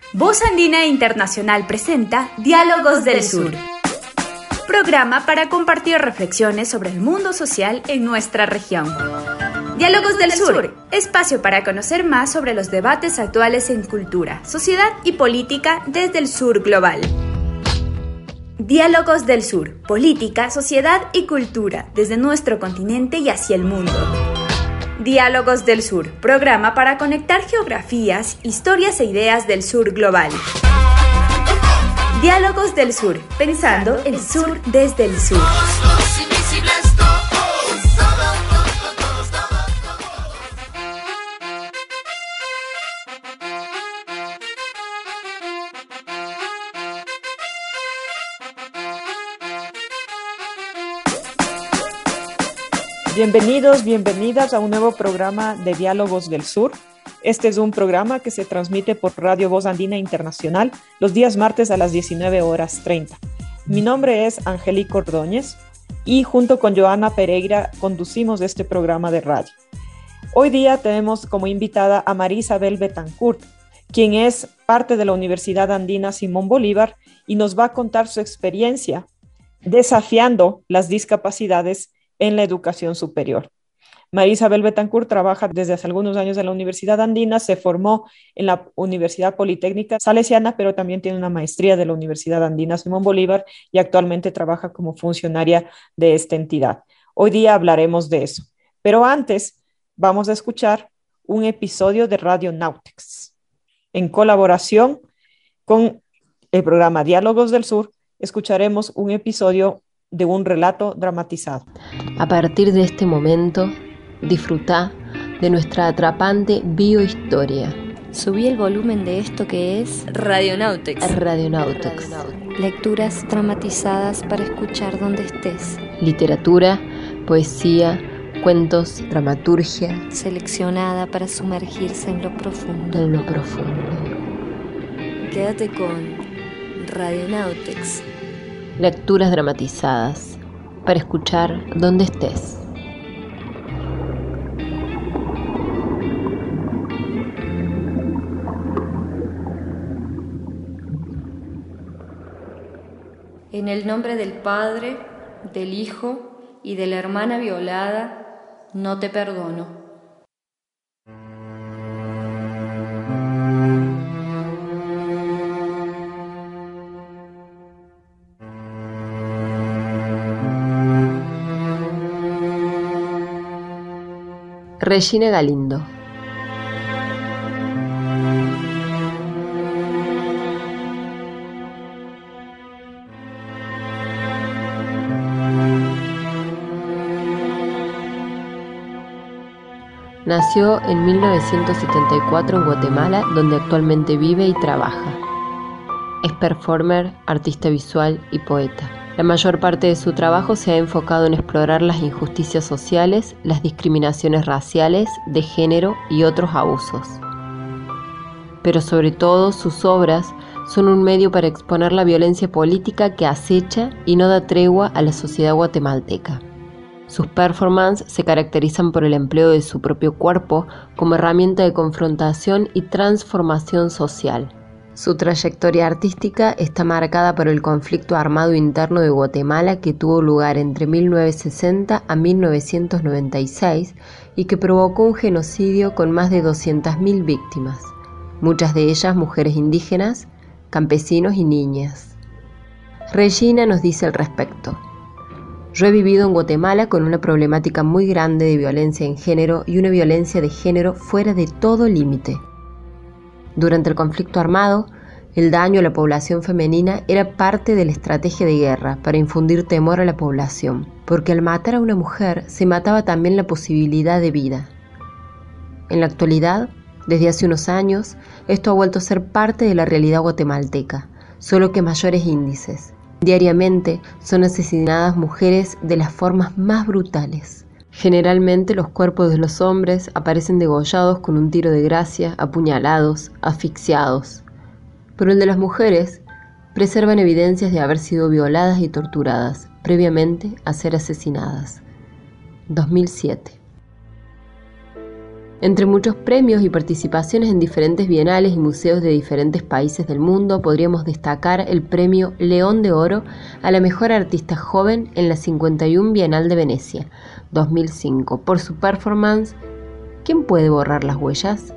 Voz Andina Internacional presenta Diálogos del Sur, programa para compartir reflexiones sobre el mundo social en nuestra región. Diálogos del Sur, espacio para conocer más sobre los debates actuales en cultura, sociedad y política desde el sur global. Diálogos del Sur, política, sociedad y cultura desde nuestro continente y hacia el mundo. Diálogos del Sur, programa para conectar geografías, historias e ideas del sur global. Diálogos del Sur, pensando el sur desde el sur. Bienvenidos, bienvenidas a un nuevo programa de Diálogos del Sur. Este es un programa que se transmite por Radio Voz Andina Internacional los días martes a las 19:30. Mi nombre es Angélica Ordóñez y junto con Joana Pereira conducimos este programa de radio. Hoy día tenemos como invitada a María Isabel Betancourt, quien es parte de la Universidad Andina Simón Bolívar y nos va a contar su experiencia desafiando las discapacidades en la educación superior. María Isabel Betancourt trabaja desde hace algunos años en la Universidad Andina, se formó en la Universidad Politécnica Salesiana, pero también tiene una maestría de la Universidad Andina Simón Bolívar y actualmente trabaja como funcionaria de esta entidad. Hoy día hablaremos de eso, pero antes vamos a escuchar un episodio de Radio Náutex. En colaboración con el programa Diálogos del Sur, escucharemos un episodio de un relato dramatizado. A partir de este momento, disfrutá de nuestra atrapante biohistoria. Subí el volumen de esto que es Radio Náutex. Lecturas dramatizadas para escuchar donde estés. Literatura, poesía, cuentos, dramaturgia. Seleccionada para sumergirse en lo profundo. Quédate con Radio Náutex. Lecturas dramatizadas para escuchar donde estés. En el nombre del Padre, del Hijo y de la hermana violada, no te perdono. Regina Galindo. Nació en 1974 en Guatemala, donde actualmente vive y trabaja. Es performer, artista visual y poeta. La mayor parte de su trabajo se ha enfocado en explorar las injusticias sociales, las discriminaciones raciales, de género y otros abusos. Pero sobre todo, sus obras son un medio para exponer la violencia política que acecha y no da tregua a la sociedad guatemalteca. Sus performances se caracterizan por el empleo de su propio cuerpo como herramienta de confrontación y transformación social. Su trayectoria artística está marcada por el conflicto armado interno de Guatemala que tuvo lugar entre 1960 a 1996 y que provocó un genocidio con más de 200.000 víctimas, muchas de ellas mujeres indígenas, campesinos y niñas. Regina nos dice al respecto: yo he vivido en Guatemala con una problemática muy grande de violencia en género y una violencia de género fuera de todo límite. Durante el conflicto armado, el daño a la población femenina era parte de la estrategia de guerra para infundir temor a la población, porque al matar a una mujer se mataba también la posibilidad de vida. En la actualidad, desde hace unos años, esto ha vuelto a ser parte de la realidad guatemalteca, solo que a mayores índices. Diariamente son asesinadas mujeres de las formas más brutales. Generalmente los cuerpos de los hombres aparecen degollados con un tiro de gracia, apuñalados, asfixiados. Pero el de las mujeres preservan evidencias de haber sido violadas y torturadas previamente a ser asesinadas. 2007. Entre muchos premios y participaciones en diferentes bienales y museos de diferentes países del mundo, podríamos destacar el premio León de Oro a la mejor artista joven en la 51 Bienal de Venecia, 2005, por su performance ¿Quién puede borrar las huellas?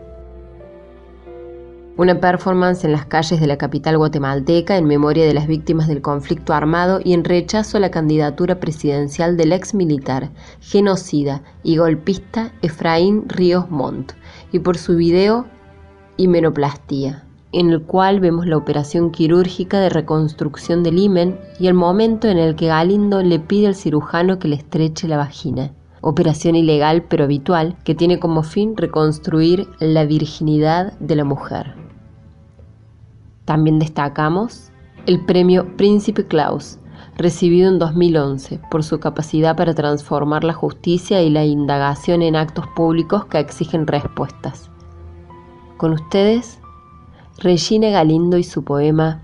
Una performance en las calles de la capital guatemalteca en memoria de las víctimas del conflicto armado y en rechazo a la candidatura presidencial del ex militar, genocida y golpista Efraín Ríos Montt, y por su video Himenoplastía, en el cual vemos la operación quirúrgica de reconstrucción del himen y el momento en el que Galindo le pide al cirujano que le estreche la vagina. Operación ilegal pero habitual que tiene como fin reconstruir la virginidad de la mujer. También destacamos el premio Príncipe Claus, recibido en 2011 por su capacidad para transformar la justicia y la indagación en actos públicos que exigen respuestas. Con ustedes, Regina Galindo y su poema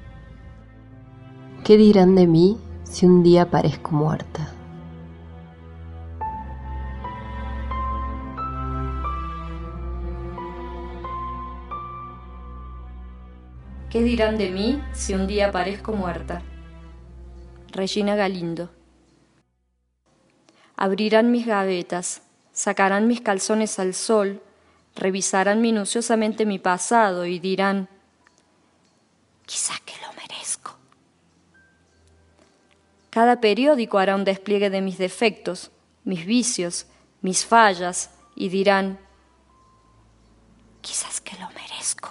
¿Qué dirán de mí si un día parezco muerta? ¿Qué dirán de mí si un día parezco muerta? Regina Galindo. Abrirán mis gavetas, sacarán mis calzones al sol, revisarán minuciosamente mi pasado y dirán, quizá que lo merezco. Cada periódico hará un despliegue de mis defectos, mis vicios, mis fallas y dirán, quizás que lo merezco.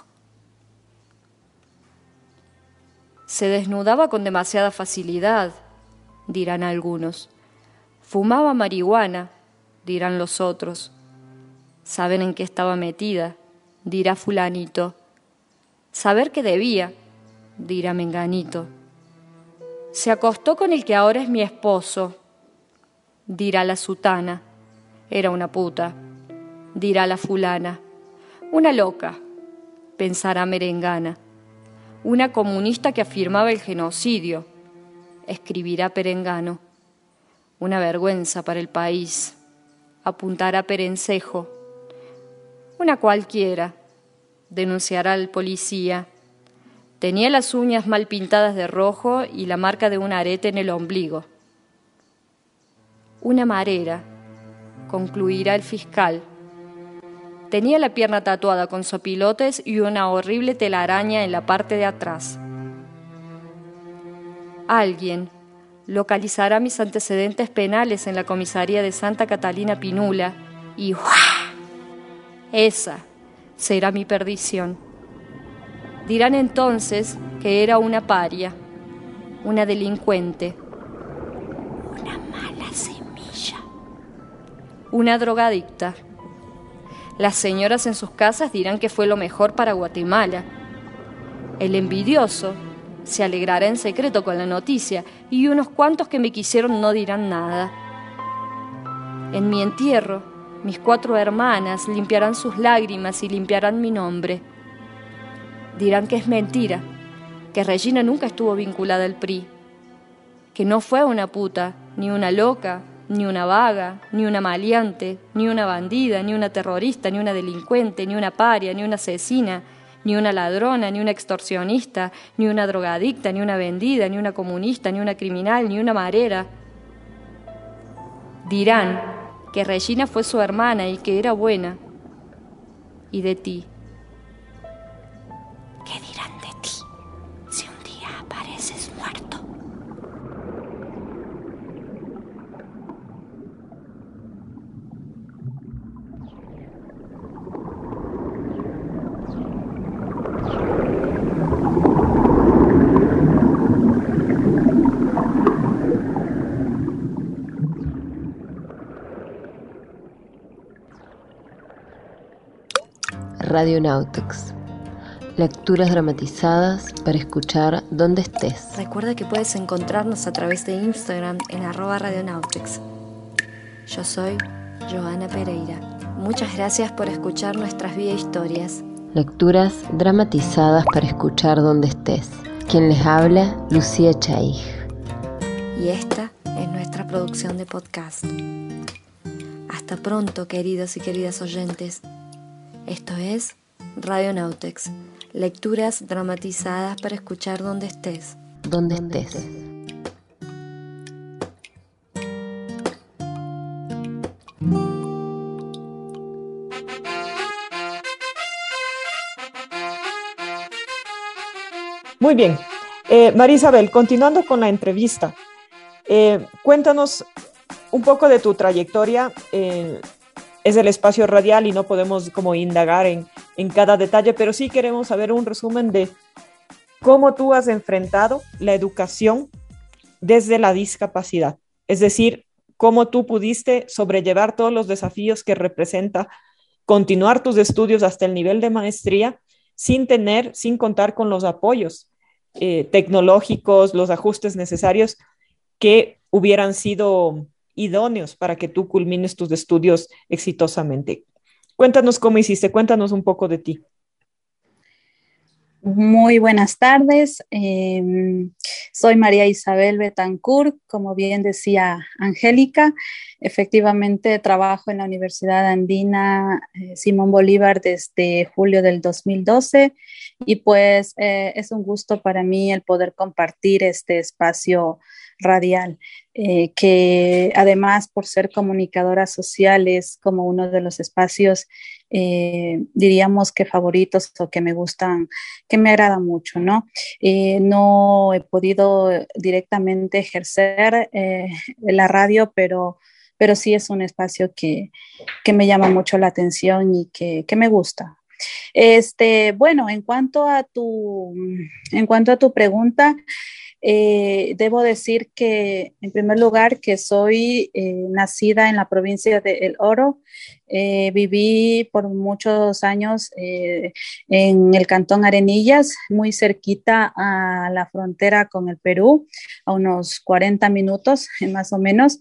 Se desnudaba con demasiada facilidad, dirán algunos. Fumaba marihuana, dirán los otros. Saben en qué estaba metida, dirá fulanito. Saber que debía, dirá menganito. Se acostó con el que ahora es mi esposo, dirá la sutana. Era una puta, dirá la fulana. Una loca, pensará merengana. Una comunista que afirmaba el genocidio, escribirá perengano. Una vergüenza para el país, apuntará perencejo. Una cualquiera, denunciará al policía. Tenía las uñas mal pintadas de rojo y la marca de un arete en el ombligo. Una marera, concluirá el fiscal. Tenía la pierna tatuada con sopilotes y una horrible telaraña en la parte de atrás. Alguien localizará mis antecedentes penales en la comisaría de Santa Catalina Pinula y ¡uah! Esa será mi perdición. Dirán entonces que era una paria, una delincuente, una mala semilla, una drogadicta. Las señoras en sus casas dirán que fue lo mejor para Guatemala. El envidioso se alegrará en secreto con la noticia y unos cuantos que me quisieron no dirán nada. En mi entierro, mis 4 hermanas limpiarán sus lágrimas y limpiarán mi nombre. Dirán que es mentira, que Regina nunca estuvo vinculada al PRI, que no fue una puta, ni una loca, ni una vaga, ni una maleante, ni una bandida, ni una terrorista, ni una delincuente, ni una paria, ni una asesina, ni una ladrona, ni una extorsionista, ni una drogadicta, ni una vendida, ni una comunista, ni una criminal, ni una marera. Dirán que Regina fue su hermana y que era buena. Y de ti. ¿Qué dirán de ti si un día apareces muerto? Radionautics. Lecturas dramatizadas para escuchar donde estés. Recuerda que puedes encontrarnos a través de Instagram en @radionautics. Yo soy Joana Pereira. Muchas gracias por escuchar nuestras video historias. Lecturas dramatizadas para escuchar donde estés. Quien les habla, Lucía Chaig. Y esta es nuestra producción de podcast. Hasta pronto, queridos y queridas oyentes. Esto es Radio Nautex, lecturas dramatizadas para escuchar donde estés. Donde estés. Muy bien. María Isabel, continuando con la entrevista, cuéntanos un poco de tu trayectoria. Es el espacio radial y no podemos como indagar en cada detalle, pero sí queremos saber un resumen de cómo tú has enfrentado la educación desde la discapacidad. Es decir, cómo tú pudiste sobrellevar todos los desafíos que representa continuar tus estudios hasta el nivel de maestría sin contar con los apoyos tecnológicos, los ajustes necesarios que hubieran sido idóneos para que tú culmines tus estudios exitosamente. Cuéntanos cómo hiciste, cuéntanos un poco de ti. Muy buenas tardes. Soy María Isabel Betancourt, como bien decía Angélica. Efectivamente, trabajo en la Universidad Andina Simón Bolívar desde julio del 2012 y pues es un gusto para mí el poder compartir este espacio radial, que además por ser comunicadora social es como uno de los espacios, diríamos que favoritos o que me gustan, que me agrada mucho, ¿no? No he podido directamente ejercer la radio, pero sí es un espacio que me llama mucho la atención y que me gusta. Bueno, en cuanto a tu pregunta, debo decir que, en primer lugar, que soy nacida en la provincia de El Oro. Viví por muchos años en el Cantón Arenillas, muy cerquita a la frontera con el Perú, a unos 40 minutos más o menos.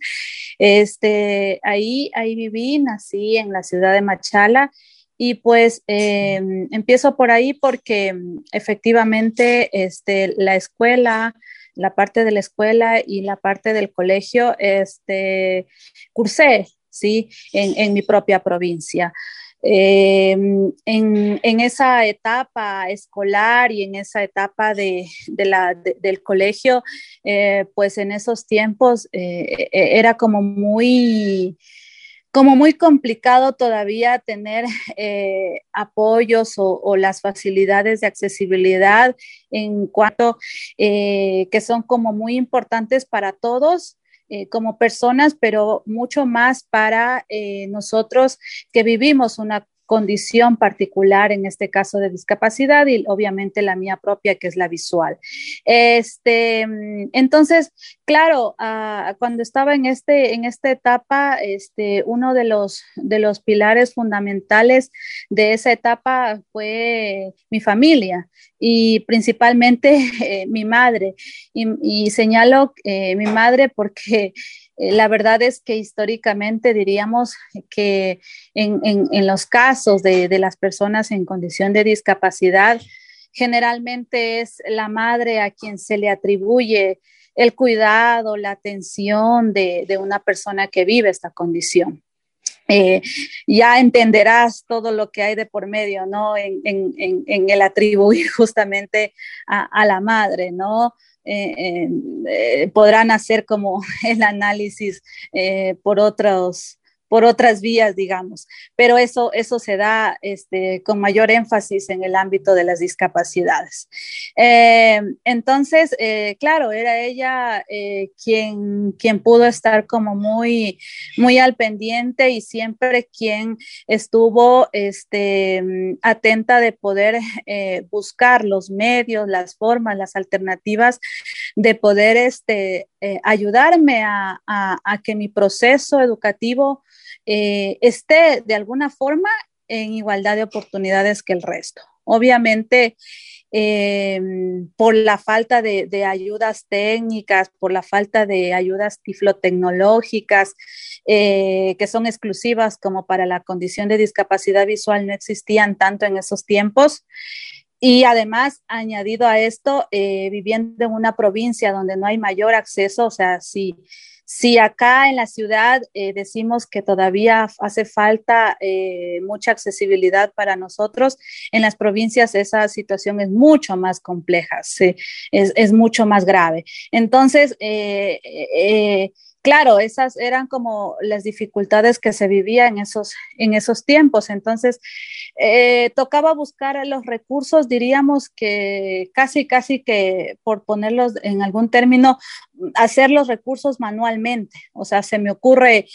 Ahí viví, nací en la ciudad de Machala. Y pues empiezo por ahí porque efectivamente la escuela, la parte de la escuela y la parte del colegio, cursé, ¿sí? En mi propia provincia. En esa etapa escolar y en esa etapa del colegio, pues en esos tiempos era como muy complicado todavía tener apoyos o las facilidades de accesibilidad en cuanto que son como muy importantes para todos como personas, pero mucho más para nosotros que vivimos una condición particular, en este caso de discapacidad y obviamente la mía propia, que es la visual. Entonces, claro, cuando estaba en esta etapa, uno de los pilares fundamentales de esa etapa fue mi familia y principalmente mi madre. Y señalo mi madre porque la verdad es que históricamente diríamos que en los casos de las personas en condición de discapacidad, generalmente es la madre a quien se le atribuye el cuidado, la atención de una persona que vive esta condición. Ya entenderás todo lo que hay de por medio, ¿no? En el atribuir justamente a la madre, ¿no? Podrán hacer como el análisis por otras vías, digamos, pero eso se da con mayor énfasis en el ámbito de las discapacidades. Entonces, claro, era ella quien pudo estar como muy, muy al pendiente y siempre quien estuvo atenta de poder buscar los medios, las formas, las alternativas de poder ayudarme a que mi proceso educativo esté de alguna forma en igualdad de oportunidades que el resto. Obviamente, por la falta de ayudas técnicas, por la falta de ayudas tiflotecnológicas que son exclusivas como para la condición de discapacidad visual, no existían tanto en esos tiempos. Y además, añadido a esto, viviendo en una provincia donde no hay mayor acceso, o sea, si acá en la ciudad decimos que todavía hace falta mucha accesibilidad para nosotros, en las provincias esa situación es mucho más compleja, sí, es mucho más grave. Entonces, claro, esas eran como las dificultades que se vivían en esos tiempos. Entonces, tocaba buscar los recursos, diríamos que casi que, por ponerlos en algún término, hacer los recursos manualmente. O sea, se me ocurre,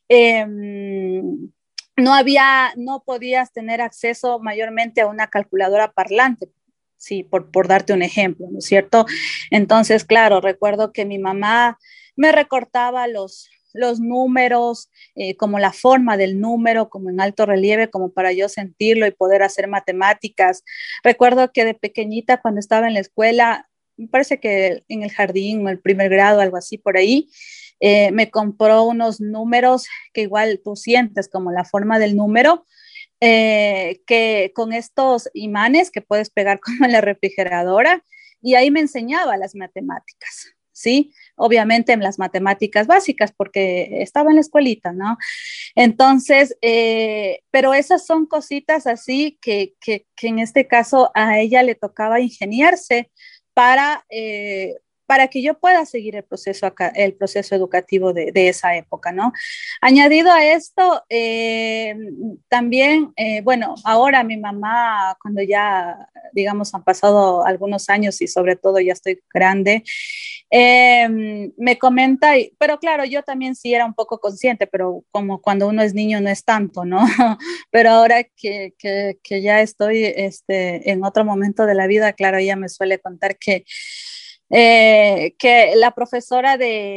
no podías tener acceso mayormente a una calculadora parlante. Sí, por darte un ejemplo, ¿no es cierto? Entonces, claro, recuerdo que mi mamá me recortaba los números, como la forma del número, como en alto relieve, como para yo sentirlo y poder hacer matemáticas. Recuerdo que de pequeñita, cuando estaba en la escuela, me parece que en el jardín o el primer grado, algo así por ahí, me compró unos números que igual tú sientes como la forma del número, que con estos imanes que puedes pegar como en la refrigeradora, y ahí me enseñaba las matemáticas, ¿sí? Obviamente en las matemáticas básicas, porque estaba en la escuelita, ¿no? Entonces, pero esas son cositas así que en este caso a ella le tocaba ingeniarse para, para que yo pueda seguir el proceso educativo de esa época, ¿no? Añadido a esto, también, bueno, ahora mi mamá, cuando ya, digamos, han pasado algunos años y sobre todo ya estoy grande, me comenta, pero claro, yo también sí era un poco consciente, pero como cuando uno es niño no es tanto, ¿no? Pero ahora que ya estoy en otro momento de la vida, claro, ella me suele contar que la profesora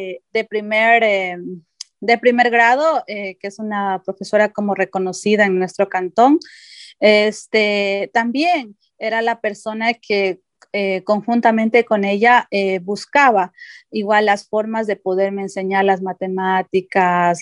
de primer grado, que es una profesora como reconocida en nuestro cantón, también era la persona que conjuntamente con ella buscaba igual las formas de poderme enseñar las matemáticas,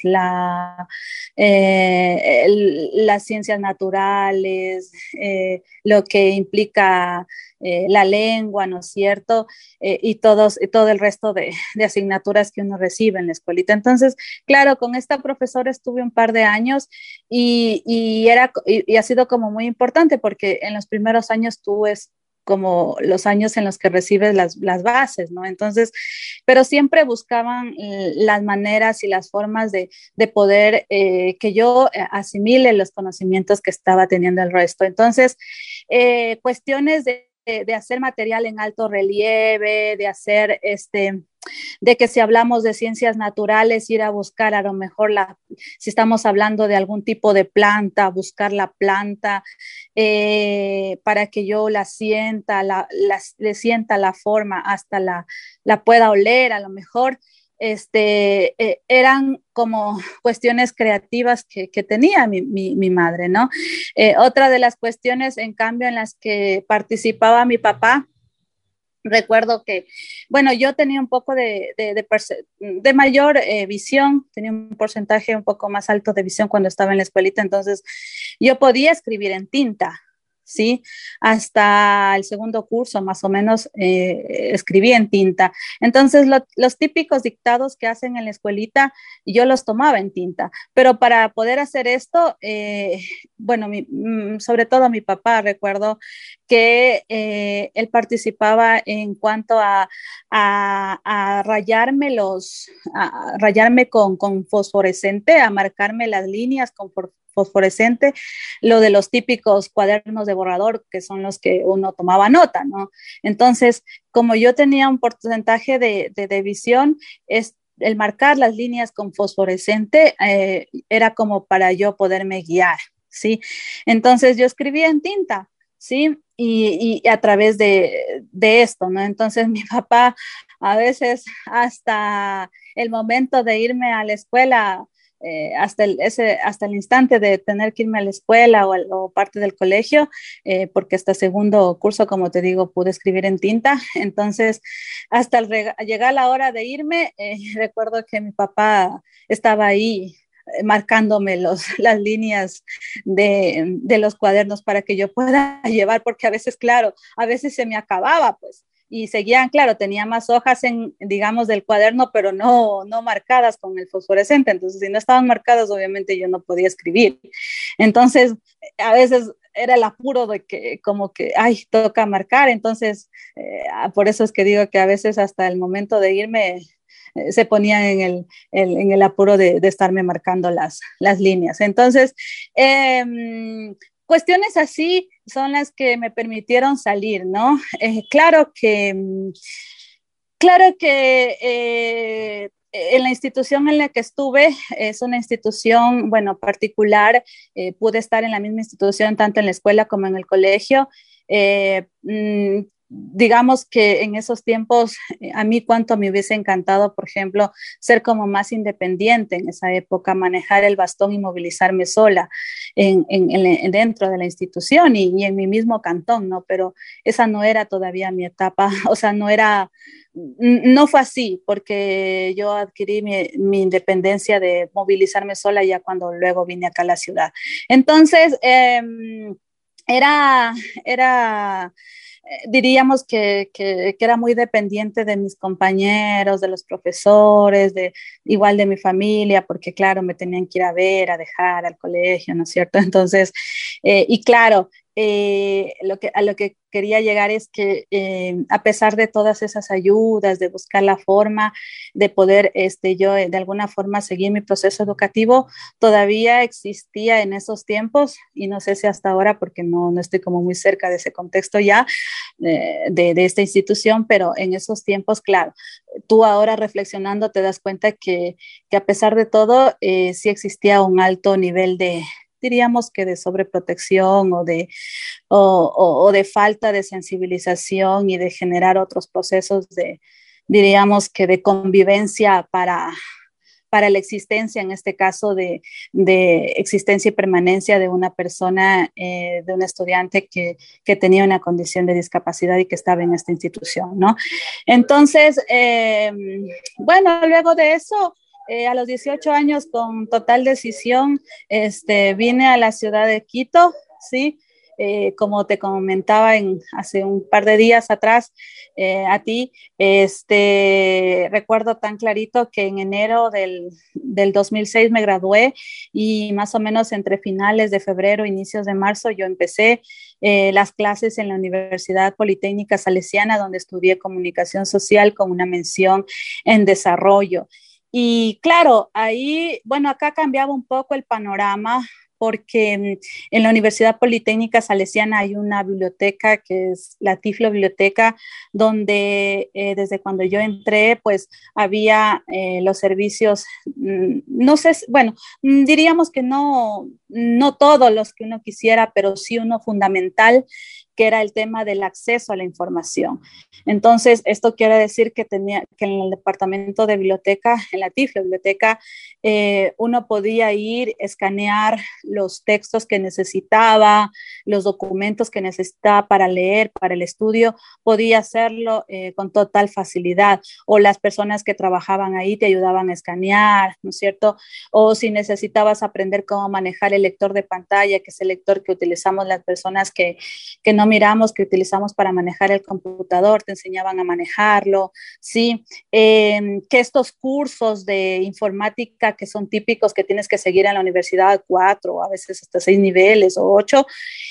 las ciencias naturales, lo que implica la lengua, ¿no es cierto? Y todo el resto de asignaturas que uno recibe en la escuelita. Entonces, claro, con esta profesora estuve un par de años y ha sido como muy importante porque en los primeros años tú es como los años en los que recibes las bases, ¿no? Entonces, pero siempre buscaban las maneras y las formas de poder que yo asimile los conocimientos que estaba teniendo el resto. Entonces, cuestiones de hacer material en alto relieve, de hacer de que si hablamos de ciencias naturales, ir a buscar a lo mejor si estamos hablando de algún tipo de planta, buscar la planta para que yo la sienta, le sienta la forma, hasta la pueda oler a lo mejor. Eran como cuestiones creativas que tenía mi madre, ¿no? Otra de las cuestiones, en cambio, en las que participaba mi papá, recuerdo que, bueno, yo tenía un poco de mayor visión, tenía un porcentaje un poco más alto de visión cuando estaba en la escuelita, entonces yo podía escribir en tinta, ¿sí? Hasta el segundo curso, más o menos, escribí en tinta. Entonces, los típicos dictados que hacen en la escuelita, yo los tomaba en tinta. Pero para poder hacer esto, bueno, sobre todo mi papá, recuerdo que él participaba en cuanto a rayarme con fosforescente, a marcarme las líneas con fosforescente, lo de los típicos cuadernos de borrador, que son los que uno tomaba nota, ¿no? Entonces, como yo tenía un porcentaje de visión, el marcar las líneas con fosforescente era como para yo poderme guiar, ¿sí? Entonces, yo escribía en tinta, ¿sí? Y a través de esto, ¿no? Entonces, mi papá a veces hasta el momento de irme a la escuela, hasta el instante de tener que irme a la escuela o parte del colegio, porque hasta segundo curso, como te digo, pude escribir en tinta. Entonces, hasta llegar la hora de irme, recuerdo que mi papá estaba ahí marcándome las líneas de los cuadernos para que yo pueda llevar, porque a veces, claro, a veces se me acababa, pues, y seguían, claro, tenía más hojas digamos, del cuaderno, pero no marcadas con el fosforescente. Entonces, si no estaban marcadas, obviamente yo no podía escribir. Entonces, a veces era el apuro de que como que, ay, toca marcar. Entonces, por eso es que digo que a veces hasta el momento de irme se ponían en el apuro de estarme marcando las líneas. Entonces, cuestiones así son las que me permitieron salir, ¿no? Claro que en la institución en la que estuve, es una institución, bueno, particular, pude estar en la misma institución tanto en la escuela como en el colegio. Digamos que en esos tiempos, a mí cuánto me hubiese encantado, por ejemplo, ser como más independiente en esa época, manejar el bastón y movilizarme sola dentro de la institución y en mi mismo cantón, ¿no? Pero esa no era todavía mi etapa, o sea, no fue así, porque yo adquirí mi independencia de movilizarme sola ya cuando luego vine acá a la ciudad. Entonces, era diríamos que era muy dependiente de mis compañeros, de los profesores, igual de mi familia, porque claro, me tenían que ir a ver, a dejar al colegio, ¿no es cierto? Entonces, y claro, a lo que quería llegar es que a pesar de todas esas ayudas, de buscar la forma de poder yo de alguna forma seguir mi proceso educativo, todavía existía en esos tiempos, y no sé si hasta ahora, porque no estoy como muy cerca de ese contexto ya, de esta institución, pero en esos tiempos, claro, tú ahora reflexionando te das cuenta que a pesar de todo, sí existía un alto nivel diríamos que de sobreprotección o de falta de sensibilización y de generar otros procesos diríamos que de convivencia para la existencia, en este caso de existencia y permanencia de una persona, de un estudiante que tenía una condición de discapacidad y que estaba en esta institución, ¿no? Entonces, bueno, luego de eso, a los 18 años, con total decisión, vine a la ciudad de Quito, ¿sí? Como te comentaba hace un par de días atrás a ti, recuerdo tan clarito que en enero del 2006 me gradué y más o menos entre finales de febrero, inicios de marzo, yo empecé las clases en la Universidad Politécnica Salesiana, donde estudié comunicación social con una mención en desarrollo. Y claro, ahí, bueno, acá cambiaba un poco el panorama porque en la Universidad Politécnica Salesiana hay una biblioteca que es la Tiflo Biblioteca, donde desde cuando yo entré, pues había los servicios, no sé, bueno, diríamos que no todos los que uno quisiera, pero sí uno fundamental, que era el tema del acceso a la información. Entonces, esto quiere decir que en el departamento de biblioteca, en la Tiflo Biblioteca, uno podía ir, escanear los textos que necesitaba, los documentos que necesitaba para leer, para el estudio, podía hacerlo con total facilidad. O las personas que trabajaban ahí te ayudaban a escanear, ¿no es cierto? O si necesitabas aprender cómo manejar el lector de pantalla, que es el lector que utilizamos las personas que no miramos, que utilizamos para manejar el computador, te enseñaban a manejarlo, ¿sí? Que estos cursos de informática que son típicos que tienes que seguir en la universidad, 4, a veces hasta 6 niveles o 8,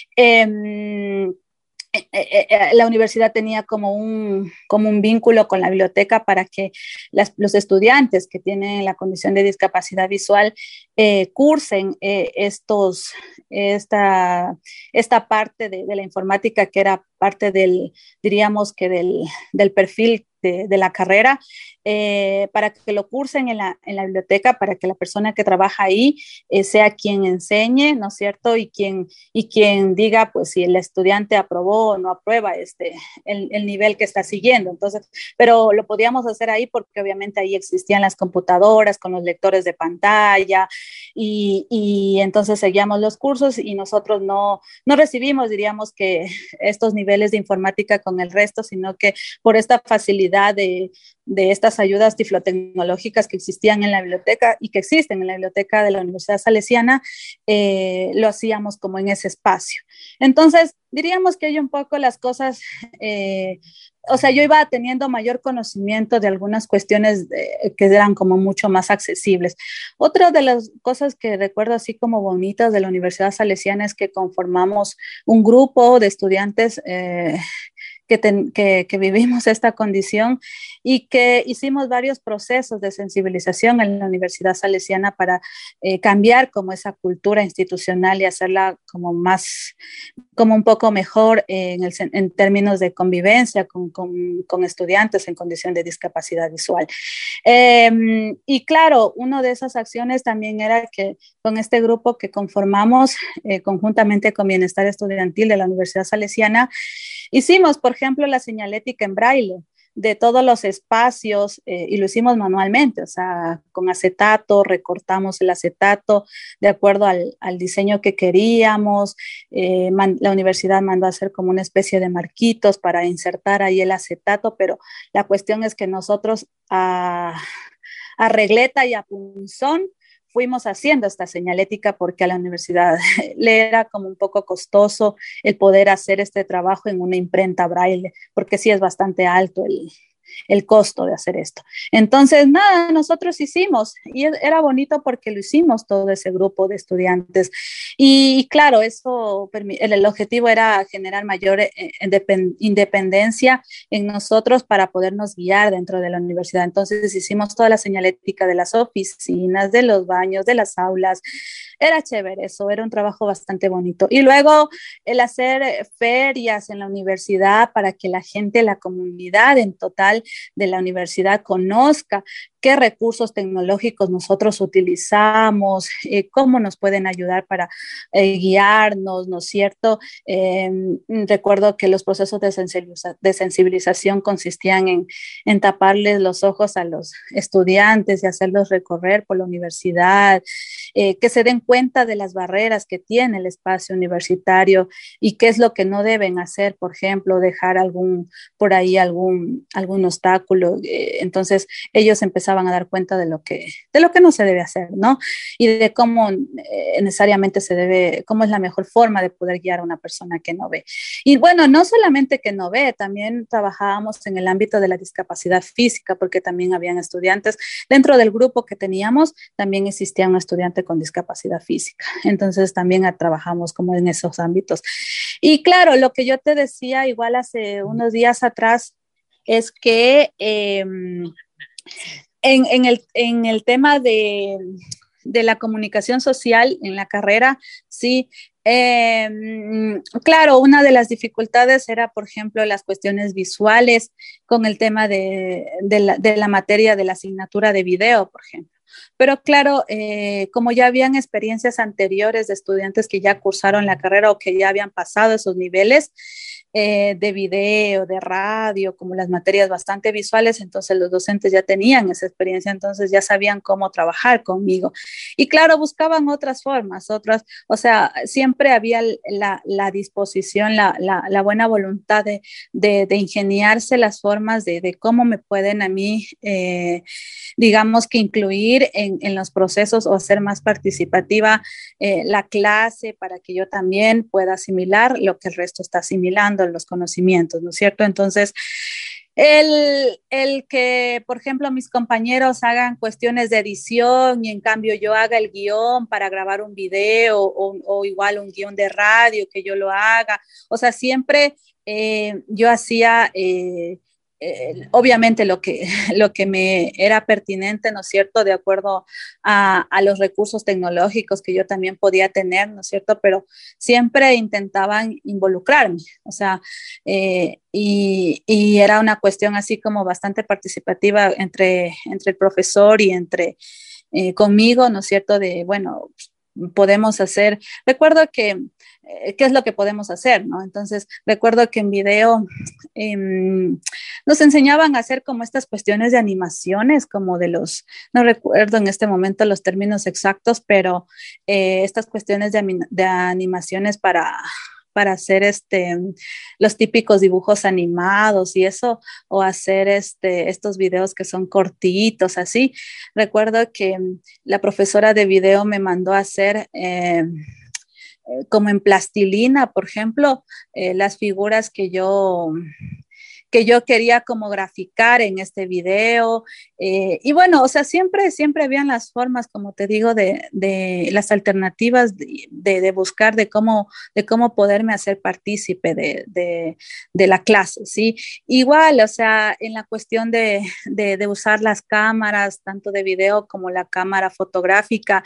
la universidad tenía como un vínculo con la biblioteca para que los estudiantes que tienen la condición de discapacidad visual cursen esta parte de la informática, que era parte diríamos que del perfil de la carrera, para que lo cursen en la biblioteca, para que la persona que trabaja ahí sea quien enseñe, ¿no es cierto? Y quien diga, pues, si el estudiante aprobó o no aprueba el nivel que está siguiendo. Entonces, pero lo podíamos hacer ahí porque obviamente ahí existían las computadoras con los lectores de pantalla y entonces seguíamos los cursos y nosotros no recibimos, diríamos que estos niveles de informática con el resto, sino que por esta facilidad calidad de estas ayudas tiflotecnológicas que existían en la biblioteca y que existen en la biblioteca de la Universidad Salesiana, lo hacíamos como en ese espacio. Entonces, diríamos que hay un poco las cosas, o sea, yo iba teniendo mayor conocimiento de algunas cuestiones que eran como mucho más accesibles. Otra de las cosas que recuerdo así como bonitas de la Universidad Salesiana es que conformamos un grupo de estudiantes que vivimos esta condición y que hicimos varios procesos de sensibilización en la Universidad Salesiana para cambiar como esa cultura institucional y hacerla como más, como un poco mejor en términos de convivencia con estudiantes en condición de discapacidad visual. Y claro, una de esas acciones también era que con este grupo que conformamos conjuntamente con Bienestar Estudiantil de la Universidad Salesiana, hicimos, por ejemplo, la señalética en braille de todos los espacios y lo hicimos manualmente, o sea, con acetato, recortamos el acetato de acuerdo al diseño que queríamos. La universidad mandó a hacer como una especie de marquitos para insertar ahí el acetato, pero la cuestión es que nosotros a regleta y a punzón fuimos haciendo esta señalética porque a la universidad le era como un poco costoso el poder hacer este trabajo en una imprenta braille, porque sí es bastante alto el costo de hacer esto. Entonces, nada, nosotros hicimos y era bonito porque lo hicimos todo ese grupo de estudiantes y claro, eso, el objetivo era generar mayor independencia en nosotros para podernos guiar dentro de la universidad. Entonces hicimos toda la señalética de las oficinas, de los baños, de las aulas. Era chévere eso, era un trabajo bastante bonito. Y luego el hacer ferias en la universidad para que la gente, la comunidad en total de la universidad conozca qué recursos tecnológicos nosotros utilizamos, cómo nos pueden ayudar para guiarnos, ¿no es cierto? Recuerdo que los procesos de sensibilización consistían en taparles los ojos a los estudiantes y hacerlos recorrer por la universidad, que se den cuenta de las barreras que tiene el espacio universitario y qué es lo que no deben hacer, por ejemplo, dejar por ahí algún obstáculo. Entonces ellos empezaban a dar cuenta de lo que no se debe hacer, ¿no? Y de cómo necesariamente cómo es la mejor forma de poder guiar a una persona que no ve. Y bueno, no solamente que no ve, también trabajábamos en el ámbito de la discapacidad física, porque también habían estudiantes, dentro del grupo que teníamos, también existía un estudiante con discapacidad física. Entonces también trabajamos como en esos ámbitos. Y claro, lo que yo te decía igual hace unos días atrás es que en el tema de la comunicación social en la carrera, sí. Claro, una de las dificultades era, por ejemplo, las cuestiones visuales con el tema de la materia de la asignatura de video, por ejemplo. Pero claro, como ya habían experiencias anteriores de estudiantes que ya cursaron la carrera o que ya habían pasado esos niveles de video, de radio, como las materias bastante visuales, entonces los docentes ya tenían esa experiencia, entonces ya sabían cómo trabajar conmigo. Y claro, buscaban otras formas, o sea, siempre había la disposición, la buena voluntad de ingeniarse las formas de cómo me pueden a mí, digamos que incluir en los procesos o hacer más participativa la clase para que yo también pueda asimilar lo que el resto está asimilando, los conocimientos, ¿no es cierto? Entonces, el que, por ejemplo, mis compañeros hagan cuestiones de edición y en cambio yo haga el guión para grabar un video o igual un guión de radio que yo lo haga, o sea, siempre yo hacía... obviamente lo que me era pertinente, ¿no es cierto?, de acuerdo a los recursos tecnológicos que yo también podía tener, ¿no es cierto?, pero siempre intentaban involucrarme, o sea, y era una cuestión así como bastante participativa entre el profesor y conmigo, ¿no es cierto?, de, bueno, podemos hacer, recuerdo que qué es lo que podemos hacer, ¿no? Entonces, recuerdo que en video nos enseñaban a hacer como estas cuestiones de animaciones, como no recuerdo en este momento los términos exactos, pero estas cuestiones de animaciones para hacer los típicos dibujos animados y eso, o hacer estos videos que son cortitos, así. Recuerdo que la profesora de video me mandó a hacer como en plastilina, por ejemplo, las figuras que yo quería como graficar en este video. Y bueno, o sea, siempre habían las formas, como te digo, de las alternativas de buscar de cómo poderme hacer partícipe de la clase, ¿sí? Igual, o sea, en la cuestión de usar las cámaras, tanto de video como la cámara fotográfica,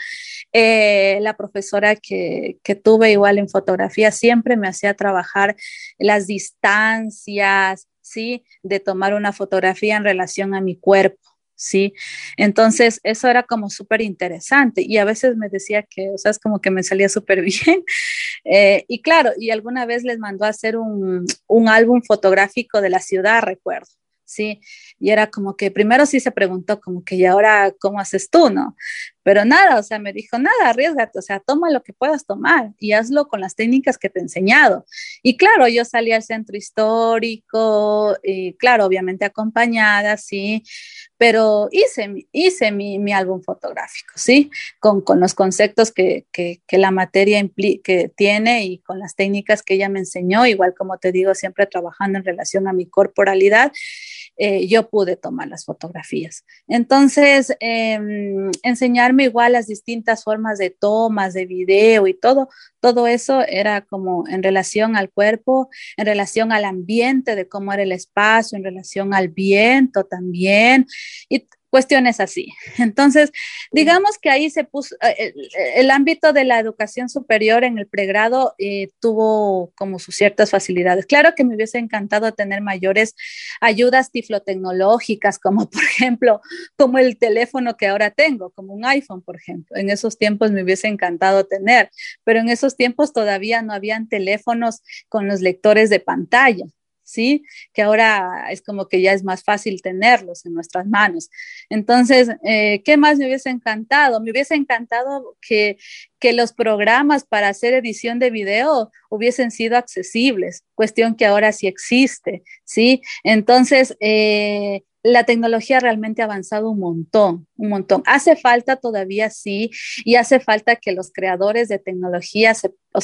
la profesora que tuve igual en fotografía siempre me hacía trabajar las distancias, ¿sí? De tomar una fotografía en relación a mi cuerpo, ¿sí? Entonces, eso era como súper interesante y a veces me decía que, o sea, es como que me salía súper bien. Y claro, y alguna vez les mandó a hacer un álbum fotográfico de la ciudad, recuerdo. Sí, y era como que primero sí se preguntó como que, ¿y ahora cómo haces tú, no? Pero nada, o sea, me dijo, nada, arriésgate, o sea, toma lo que puedas tomar y hazlo con las técnicas que te he enseñado. Y claro, yo salí al centro histórico, y claro, obviamente acompañada, sí, pero hice mi álbum fotográfico, ¿sí? Con los conceptos que la materia que tiene y con las técnicas que ella me enseñó, igual como te digo, siempre trabajando en relación a mi corporalidad, yo pude tomar las fotografías. Entonces, enseñarme igual las distintas formas de tomas, de video y todo eso era como en relación al cuerpo, en relación al ambiente, de cómo era el espacio, en relación al viento también, y cuestiones así. Entonces, digamos que ahí se puso, el ámbito de la educación superior en el pregrado tuvo como sus ciertas facilidades. Claro que me hubiese encantado tener mayores ayudas tiflotecnológicas, como por ejemplo, como el teléfono que ahora tengo, como un iPhone, por ejemplo. En esos tiempos me hubiese encantado tener, pero en esos tiempos todavía no habían teléfonos con los lectores de pantalla. ¿Sí? Que ahora es como que ya es más fácil tenerlos en nuestras manos. Entonces, ¿qué más me hubiese encantado? Me hubiese encantado que los programas para hacer edición de video hubiesen sido accesibles, cuestión que ahora sí existe, ¿sí? Entonces, la tecnología realmente ha avanzado un montón, un montón. Hace falta todavía, sí, y hace falta que los creadores de tecnología,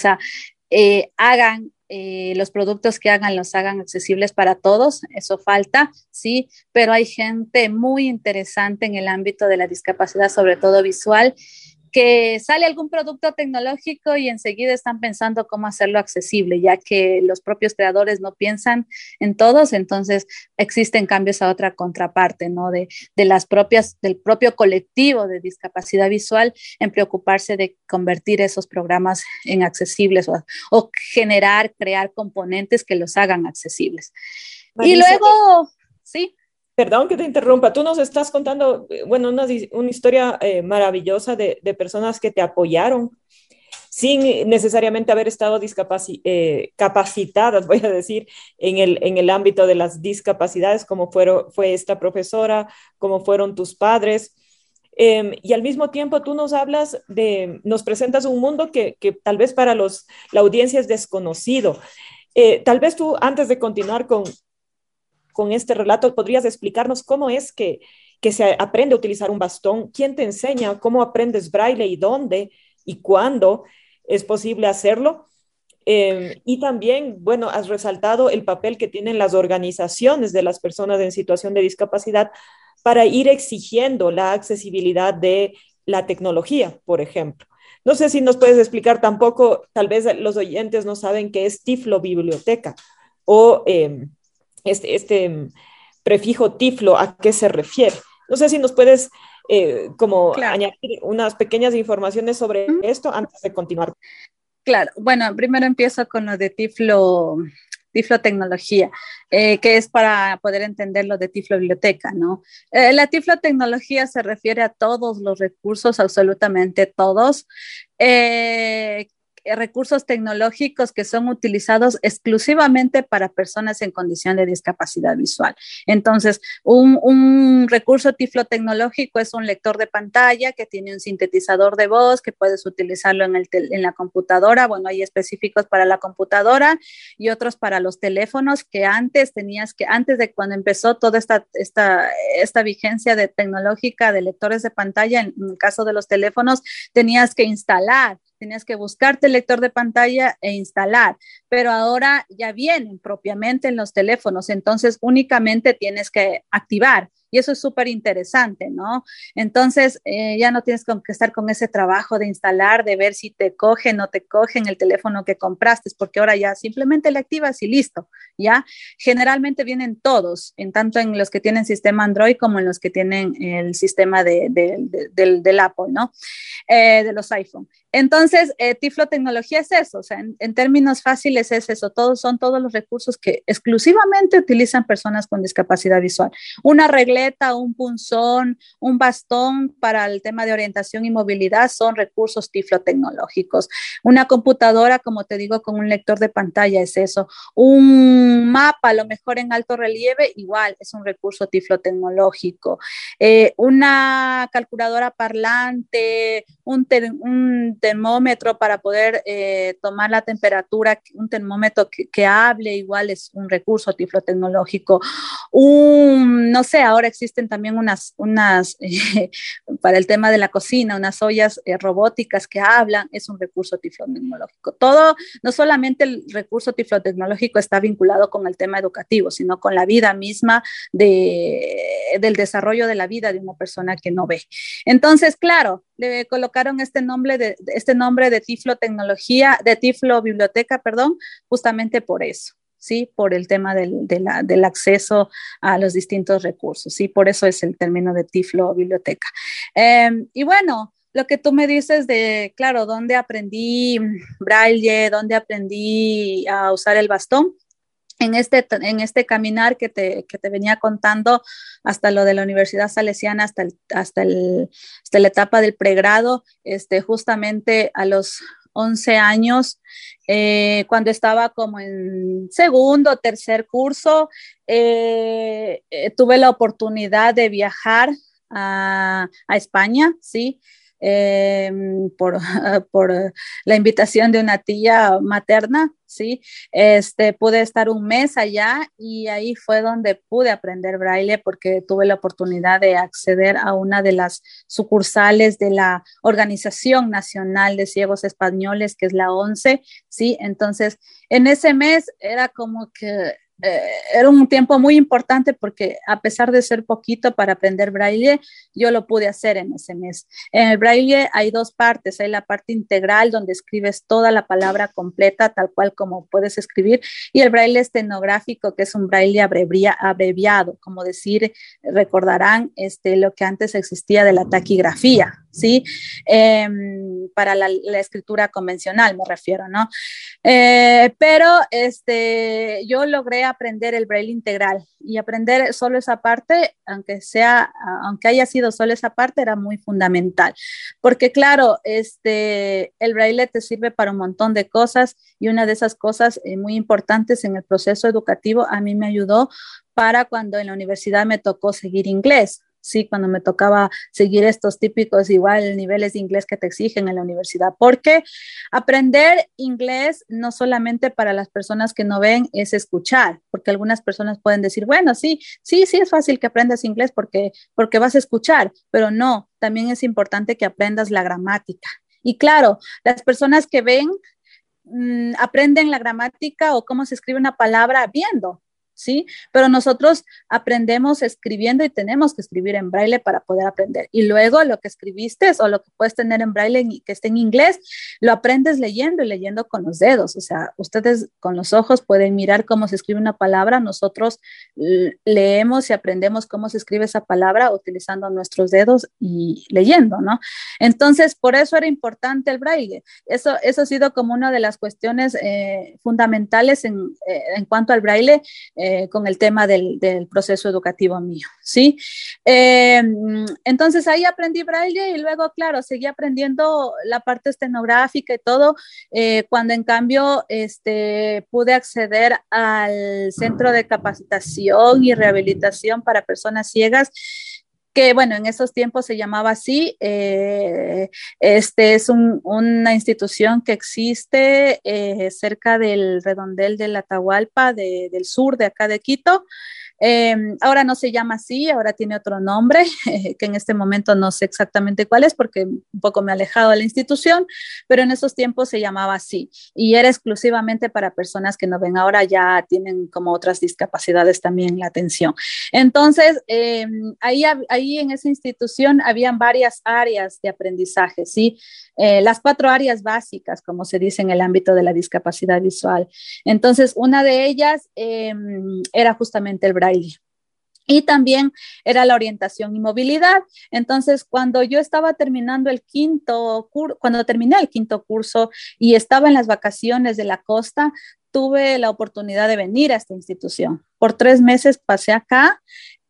hagan los productos que hagan los hagan accesibles para todos, eso falta, sí, pero hay gente muy interesante en el ámbito de la discapacidad, sobre todo visual, que sale algún producto tecnológico y enseguida están pensando cómo hacerlo accesible, ya que los propios creadores no piensan en todos, entonces existen cambios a otra contraparte, ¿no? Del propio colectivo de discapacidad visual en preocuparse de convertir esos programas en accesibles o crear componentes que los hagan accesibles. Marisa, y luego, sí. Perdón que te interrumpa, tú nos estás contando, bueno, una historia maravillosa de personas que te apoyaron sin necesariamente haber estado capacitadas, voy a decir, en el ámbito de las discapacidades, como fue esta profesora, como fueron tus padres. Y al mismo tiempo tú nos presentas un mundo que tal vez para la audiencia es desconocido. Tal vez tú, antes de continuar con este relato, ¿podrías explicarnos cómo es que se aprende a utilizar un bastón? ¿Quién te enseña? ¿Cómo aprendes braille y dónde y cuándo es posible hacerlo? Y también, bueno, has resaltado el papel que tienen las organizaciones de las personas en situación de discapacidad para ir exigiendo la accesibilidad de la tecnología, por ejemplo. No sé si nos puedes explicar tampoco, tal vez los oyentes no saben qué es Tiflo Biblioteca o este prefijo tiflo, ¿a qué se refiere? No sé si nos puedes añadir unas pequeñas informaciones sobre esto antes de continuar. Claro, bueno, primero empiezo con lo de Tiflotecnología, que es para poder entender lo de Tiflo Biblioteca, ¿no? La Tiflotecnología se refiere a todos los recursos, absolutamente todos, recursos tecnológicos que son utilizados exclusivamente para personas en condición de discapacidad visual. Entonces, un recurso tiflotecnológico es un lector de pantalla que tiene un sintetizador de voz, que puedes utilizarlo en la computadora. Bueno, hay específicos para la computadora y otros para los teléfonos, que antes de cuando empezó toda esta vigencia tecnológica de lectores de pantalla, en el caso de los teléfonos, tenías que buscarte el lector de pantalla e instalar, pero ahora ya vienen propiamente en los teléfonos, entonces únicamente tienes que activar. Y eso es súper interesante, ¿no? Entonces, ya no tienes que estar con ese trabajo de instalar, de ver si te coge o no te coge en el teléfono que compraste, porque ahora ya simplemente le activas y listo, ¿ya? Generalmente vienen todos, tanto en los que tienen sistema Android como en los que tienen el sistema del Apple, ¿no? De los iPhone. Entonces, tiflotecnología es eso, o sea, en términos fáciles es eso, son todos los recursos que exclusivamente utilizan personas con discapacidad visual. Una regleta, un punzón, un bastón para el tema de orientación y movilidad son recursos tiflotecnológicos. Una computadora, como te digo, con un lector de pantalla es eso. Un mapa, a lo mejor en alto relieve, igual es un recurso tiflotecnológico. Una calculadora parlante, un termómetro para poder tomar la temperatura, un termómetro que hable, igual es un recurso tiflotecnológico. No sé, ahora existen también unas para el tema de la cocina, unas ollas robóticas que hablan, es un recurso tiflotecnológico. Todo, no solamente el recurso tiflotecnológico está vinculado con el tema educativo, sino con la vida misma del desarrollo de la vida de una persona que no ve. Entonces, claro, le colocaron este nombre de tiflotecnología, de tiflobiblioteca, perdón, justamente por eso. Sí, por el tema del acceso a los distintos recursos, sí, por eso es el término de tiflobiblioteca. Y bueno, lo que tú me dices de, claro, ¿dónde aprendí braille? ¿Dónde aprendí a usar el bastón? En este caminar que te venía contando, hasta lo de la Universidad Salesiana, hasta la etapa del pregrado, justamente a los 11 años, cuando estaba como en segundo o tercer curso, tuve la oportunidad de viajar a España, ¿sí? Por la invitación de una tía materna, ¿sí? Pude estar un mes allá y ahí fue donde pude aprender braille porque tuve la oportunidad de acceder a una de las sucursales de la Organización Nacional de Ciegos Españoles, que es la ONCE, ¿sí? Entonces, en ese mes era como que era un tiempo muy importante porque a pesar de ser poquito para aprender braille, yo lo pude hacer en ese mes. En el braille hay dos partes, hay la parte integral donde escribes toda la palabra completa tal cual como puedes escribir, y el braille estenográfico, que es un braille abreviado, como decir, recordarán lo que antes existía de la taquigrafía, ¿sí? Para la escritura convencional me refiero, ¿no? Pero yo logré aprender el braille integral, y aprender solo esa parte, aunque haya sido solo esa parte, era muy fundamental, porque claro, el braille te sirve para un montón de cosas, y una de esas cosas muy importantes en el proceso educativo a mí me ayudó para cuando en la universidad me tocó seguir inglés. Sí, cuando me tocaba seguir estos típicos igual niveles de inglés que te exigen en la universidad, porque aprender inglés no solamente para las personas que no ven es escuchar, porque algunas personas pueden decir, bueno, sí es fácil que aprendas inglés porque vas a escuchar, pero no, también es importante que aprendas la gramática. Y claro, las personas que ven aprenden la gramática o cómo se escribe una palabra viendo, ¿sí? Pero nosotros aprendemos escribiendo y tenemos que escribir en braille para poder aprender. Y luego lo que escribiste o lo que puedes tener en braille que esté en inglés, lo aprendes leyendo y leyendo con los dedos. O sea, ustedes con los ojos pueden mirar cómo se escribe una palabra. Nosotros leemos y aprendemos cómo se escribe esa palabra utilizando nuestros dedos y leyendo, ¿no? Entonces, por eso era importante el braille. Eso ha sido como una de las cuestiones fundamentales en cuanto al braille. con el tema del proceso educativo mío, ¿sí? Entonces ahí aprendí braille y luego, claro, seguí aprendiendo la parte estenográfica y todo, cuando en cambio pude acceder al Centro de Capacitación y Rehabilitación para Personas Ciegas, que bueno, en esos tiempos se llamaba así. Es una institución que existe cerca del redondel del Atahualpa, del sur de acá de Quito. Ahora no se llama así, ahora tiene otro nombre, que en este momento no sé exactamente cuál es porque un poco me he alejado de la institución, pero en esos tiempos se llamaba así y era exclusivamente para personas que no ven. Ahora ya tienen como otras discapacidades también la atención. Entonces, ahí en esa institución habían varias áreas de aprendizaje, ¿sí? Las 4 áreas básicas, como se dice en el ámbito de la discapacidad visual. Entonces, una de ellas era justamente el braille. Y también era la orientación y movilidad. Entonces, cuando yo estaba terminando cuando terminé el quinto curso y estaba en las vacaciones de la costa, tuve la oportunidad de venir a esta institución. Por 3 meses pasé acá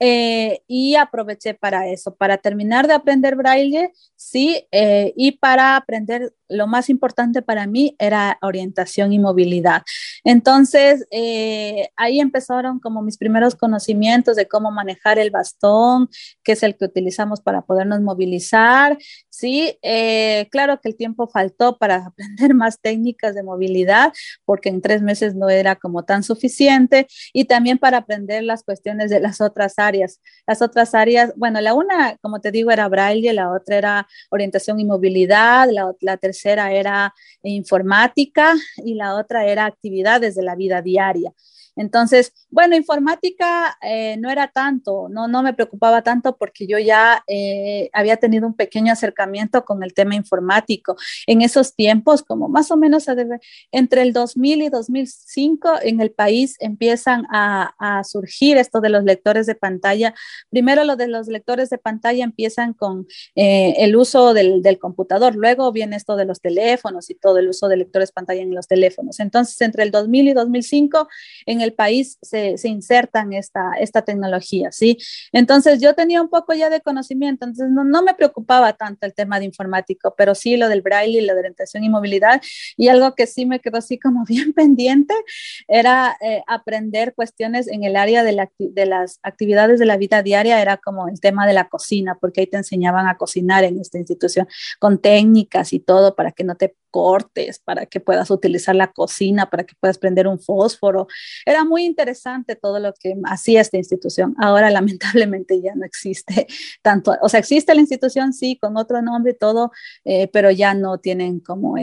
y aproveché para eso, para terminar de aprender braille, sí, y para aprender, lo más importante para mí era orientación y movilidad. Entonces, ahí empezaron como mis primeros conocimientos de cómo manejar el bastón, que es el que utilizamos para podernos movilizar, sí. Claro que el tiempo faltó para aprender más técnicas de movilidad, porque en 3 meses no era como tan suficiente, y también para aprender las cuestiones de las otras áreas. Las otras áreas, bueno, la una, como te digo, era braille, la otra era orientación y movilidad, la tercera era informática y la otra era actividades de la vida diaria. Entonces, bueno, informática no era tanto, no me preocupaba tanto porque yo ya había tenido un pequeño acercamiento con el tema informático. En esos tiempos, como más o menos entre el 2000 y 2005, en el país empiezan a surgir esto de los lectores de pantalla. Primero lo de los lectores de pantalla empiezan con el uso del computador, luego viene esto de los teléfonos y todo el uso de lectores de pantalla en los teléfonos. Entonces, entre el 2000 y 2005, en el país se insertan esta tecnología, ¿sí? Entonces yo tenía un poco ya de conocimiento, entonces no me preocupaba tanto el tema de informático, pero sí lo del braille y la de orientación y movilidad, y algo que sí me quedó así como bien pendiente era aprender cuestiones en el área de las actividades de la vida diaria, era como el tema de la cocina, porque ahí te enseñaban a cocinar en esta institución con técnicas y todo para que no te cortes, para que puedas utilizar la cocina, para que puedas prender un fósforo. Era muy interesante todo lo que hacía esta institución. Ahora lamentablemente ya no existe tanto, o sea, existe la institución, sí, con otro nombre y todo, pero ya no tienen como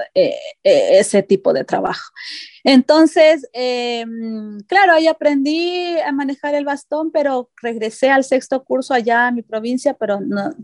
ese tipo de trabajo. Entonces, claro, ahí aprendí a manejar el bastón, pero regresé al 6º curso allá a mi provincia, pero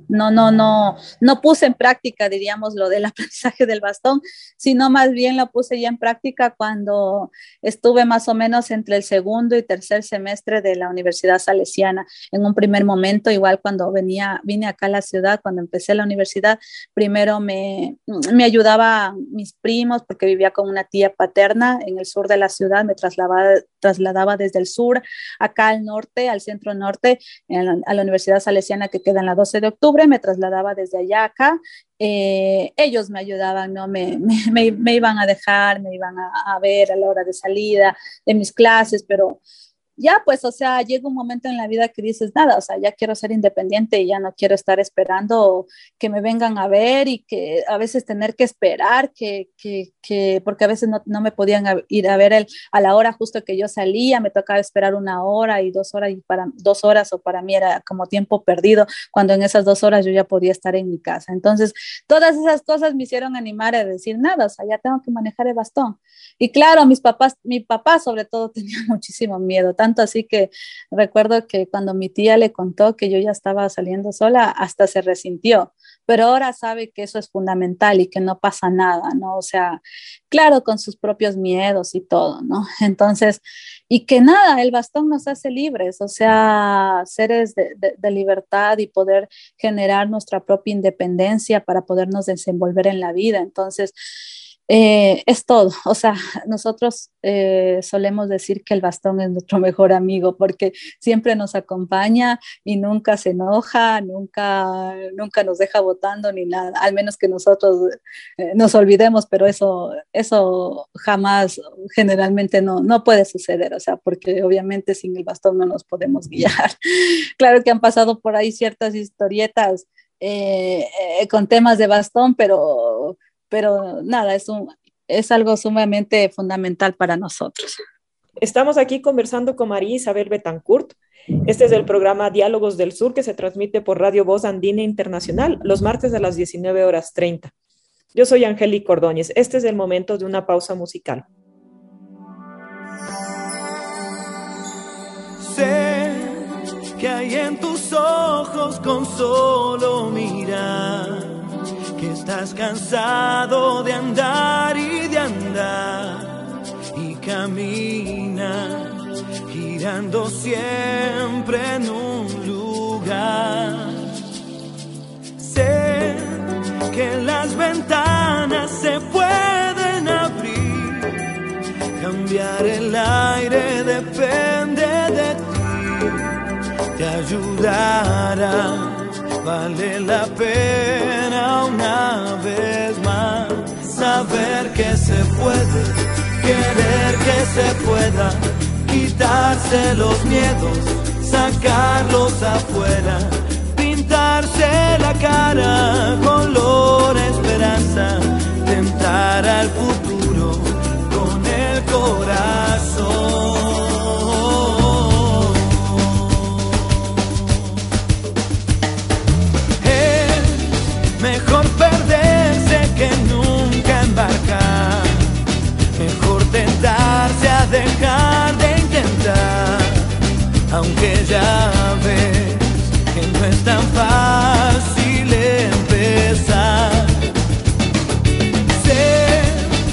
no puse en práctica, diríamos, lo del aprendizaje del bastón, sino más bien lo puse ya en práctica cuando estuve más o menos entre el 2º y 3er semestre de la Universidad Salesiana. En un primer momento, igual cuando vine acá a la ciudad, cuando empecé la universidad, primero me ayudaba mis primos porque vivía con una tía paterna en el sur de la ciudad, me trasladaba desde el sur acá al norte, al centro norte, a la Universidad Salesiana que queda en la 12 de octubre, me trasladaba desde allá acá. Ellos me ayudaban, ¿no? Me iban a dejar, me iban a ver a la hora de salida de mis clases, pero ya pues, o sea, llega un momento en la vida que dices, nada, o sea, ya quiero ser independiente y ya no quiero estar esperando que me vengan a ver y que a veces tener que esperar, porque a veces no me podían ir a ver a la hora justo que yo salía, me tocaba esperar 1 hora y 2 horas, y para 2 horas o para mí era como tiempo perdido, cuando en esas 2 horas yo ya podía estar en mi casa. Entonces, todas esas cosas me hicieron animar a decir, nada, o sea, ya tengo que manejar el bastón. Y claro, mi papá sobre todo tenía muchísimo miedo, tanto así que recuerdo que cuando mi tía le contó que yo ya estaba saliendo sola, hasta se resintió, pero ahora sabe que eso es fundamental y que no pasa nada, ¿no? O sea, claro, con sus propios miedos y todo, ¿no? Entonces, y que nada, el bastón nos hace libres, o sea, seres de libertad y poder generar nuestra propia independencia para podernos desenvolver en la vida. Entonces, Es todo, o sea, nosotros solemos decir que el bastón es nuestro mejor amigo porque siempre nos acompaña y nunca se enoja, nunca nos deja botando ni nada, al menos que nosotros nos olvidemos, pero eso jamás, generalmente no puede suceder, o sea, porque obviamente sin el bastón no nos podemos guiar. Claro que han pasado por ahí ciertas historietas con temas de bastón, pero nada, es algo sumamente fundamental para nosotros. Estamos aquí conversando con María Isabel Betancourt. Este es el programa Diálogos del Sur que se transmite por Radio Voz Andina Internacional los martes a las 19:30. Yo soy Angélica Ordóñez. Este es el momento de una pausa musical. Sé que hay en tus ojos con solo mirar que estás cansado de andar y de andar y camina girando siempre en un lugar. Sé que las ventanas se pueden abrir, cambiar el aire depende de ti, te ayudará. Vale la pena una vez más saber que se puede, querer que se pueda, quitarse los miedos, sacarlos afuera, pintarse la cara, color esperanza, tentar al futuro con el corazón. Mejor perderse que nunca embarcar. Mejor tentarse a dejar de intentar. Aunque ya ves que no es tan fácil empezar. Sé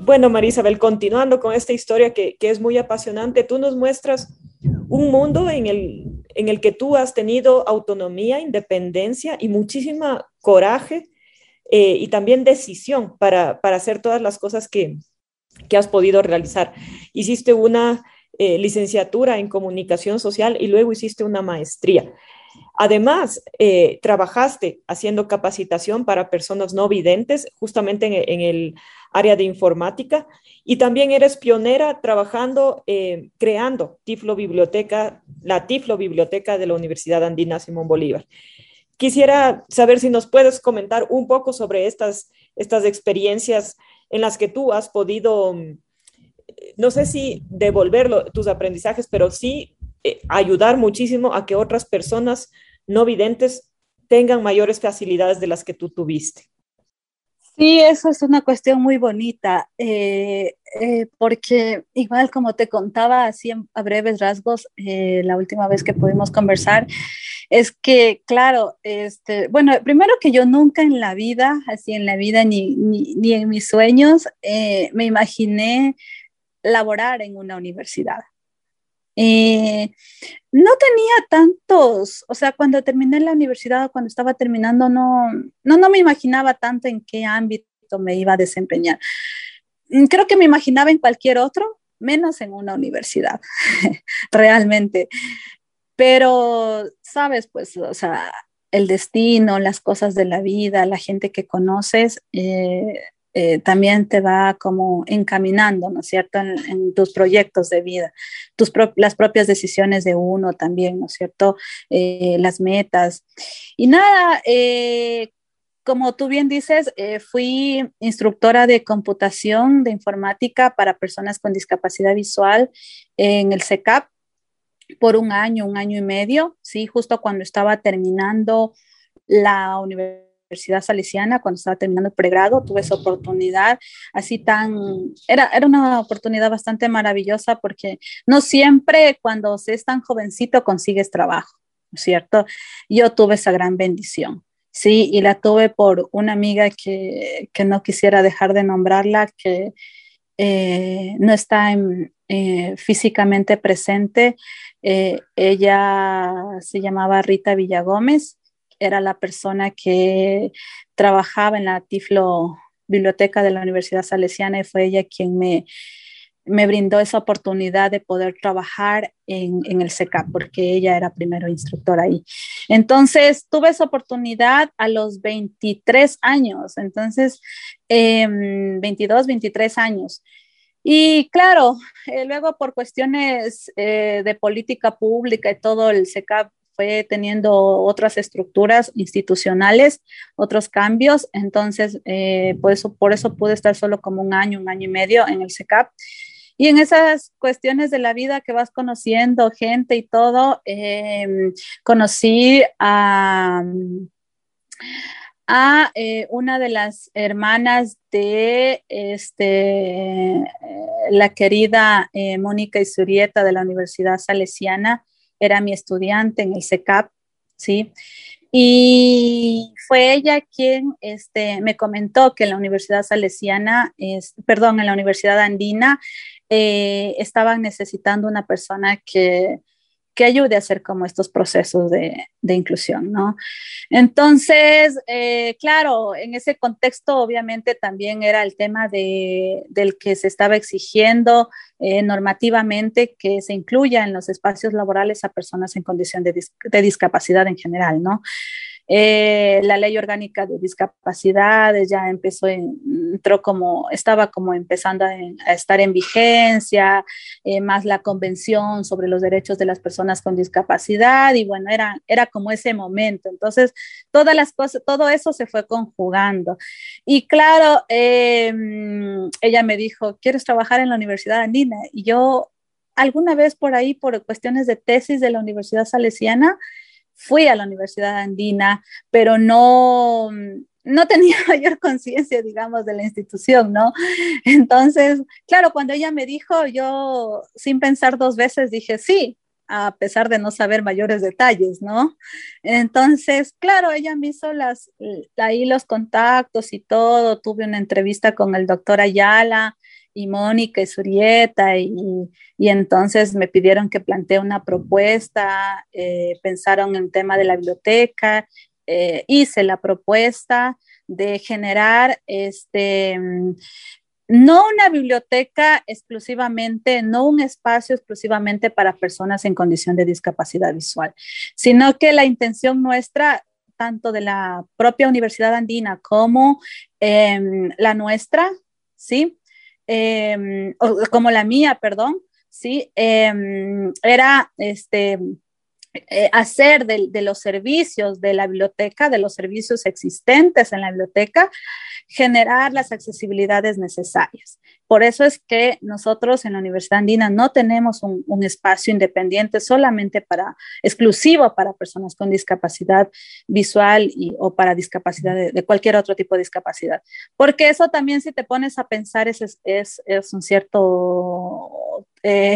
Bueno, María Isabel, continuando con esta historia que es muy apasionante, tú nos muestras un mundo en el que tú has tenido autonomía, independencia y muchísima coraje y también decisión para hacer todas las cosas que has podido realizar. Hiciste una licenciatura en comunicación social y luego hiciste una maestría. Además, trabajaste haciendo capacitación para personas no videntes, justamente en el área de informática, y también eres pionera trabajando, creando la Tiflo Biblioteca de la Universidad Andina Simón Bolívar. Quisiera saber si nos puedes comentar un poco sobre estas experiencias en las que tú has podido, no sé si devolver tus aprendizajes, pero sí ayudar muchísimo a que otras personas no videntes tengan mayores facilidades de las que tú tuviste. Sí, eso es una cuestión muy bonita, porque igual como te contaba así a breves rasgos, la última vez que pudimos conversar, es que, claro, bueno, primero que yo nunca en la vida, así en la vida ni en mis sueños, me imaginé laborar en una universidad. No tenía tantos, o sea, cuando terminé la universidad, cuando estaba terminando, no me imaginaba tanto en qué ámbito me iba a desempeñar. Creo que me imaginaba en cualquier otro, menos en una universidad, realmente. Pero, sabes, pues, o sea, el destino, las cosas de la vida, la gente que conoces, también te va como encaminando, ¿no es cierto?, en tus proyectos de vida, las propias decisiones de uno también, ¿no es cierto?, las metas. Y nada, como tú bien dices, fui instructora de computación, de informática para personas con discapacidad visual en el CECAP por un año y medio, ¿sí? Justo cuando estaba terminando la Universidad Salesiana, cuando estaba terminando el pregrado, tuve esa oportunidad, era una oportunidad bastante maravillosa porque no siempre cuando se es tan jovencito consigues trabajo, ¿no es cierto? Yo tuve esa gran bendición, sí, y la tuve por una amiga que no quisiera dejar de nombrarla, que no está físicamente presente. Ella se llamaba Rita Villagómez, era la persona que trabajaba en la Tiflo Biblioteca de la Universidad Salesiana y fue ella quien me brindó esa oportunidad de poder trabajar en el CECAP, porque ella era primero instructora ahí. Entonces, tuve esa oportunidad a los 23 años, entonces, 22, 23 años. Y claro, luego por cuestiones de política pública y todo, el CECAP fue teniendo otras estructuras institucionales, otros cambios, entonces por eso pude estar solo como un año y medio en el CECAP. Y en esas cuestiones de la vida que vas conociendo gente y todo, conocí a una de las hermanas de la querida Mónica Isurieta de la Universidad Salesiana, era mi estudiante en el CECAP, ¿sí? Y fue ella quien me comentó que en la Universidad Salesiana, en la Universidad Andina, estaban necesitando una persona que ayude a hacer como estos procesos de inclusión, ¿no? Entonces, claro, en ese contexto obviamente también era el tema del que se estaba exigiendo normativamente que se incluya en los espacios laborales a personas en condición de discapacidad en general, ¿no? La ley orgánica de discapacidades ya estaba como empezando a estar en vigencia, más la convención sobre los derechos de las personas con discapacidad, y bueno, era como ese momento. Entonces, todas las cosas, todo eso se fue conjugando. Y claro, ella me dijo, ¿quieres trabajar en la Universidad Andina? Y yo alguna vez por ahí, por cuestiones de tesis de la Universidad Salesiana, fui a la Universidad Andina, pero no tenía mayor conciencia, digamos, de la institución, ¿no? Entonces, claro, cuando ella me dijo, yo sin pensar dos veces dije sí, a pesar de no saber mayores detalles, ¿no? Entonces, claro, ella me hizo ahí los contactos y todo, tuve una entrevista con el doctor Ayala, y Mónica y Surieta, y entonces me pidieron que plantee una propuesta, pensaron en el tema de la biblioteca, hice la propuesta de generar no una biblioteca exclusivamente, no un espacio exclusivamente para personas en condición de discapacidad visual, sino que la intención nuestra, tanto de la propia Universidad Andina como la nuestra, ¿sí? Como la mía, perdón, ¿sí? Era hacer de los servicios de la biblioteca, de los servicios existentes en la biblioteca, generar las accesibilidades necesarias. Por eso es que nosotros en la Universidad Andina no tenemos un espacio independiente solamente exclusivo para personas con discapacidad visual o para discapacidad de cualquier otro tipo de discapacidad. Porque eso también, si te pones a pensar, es un cierto,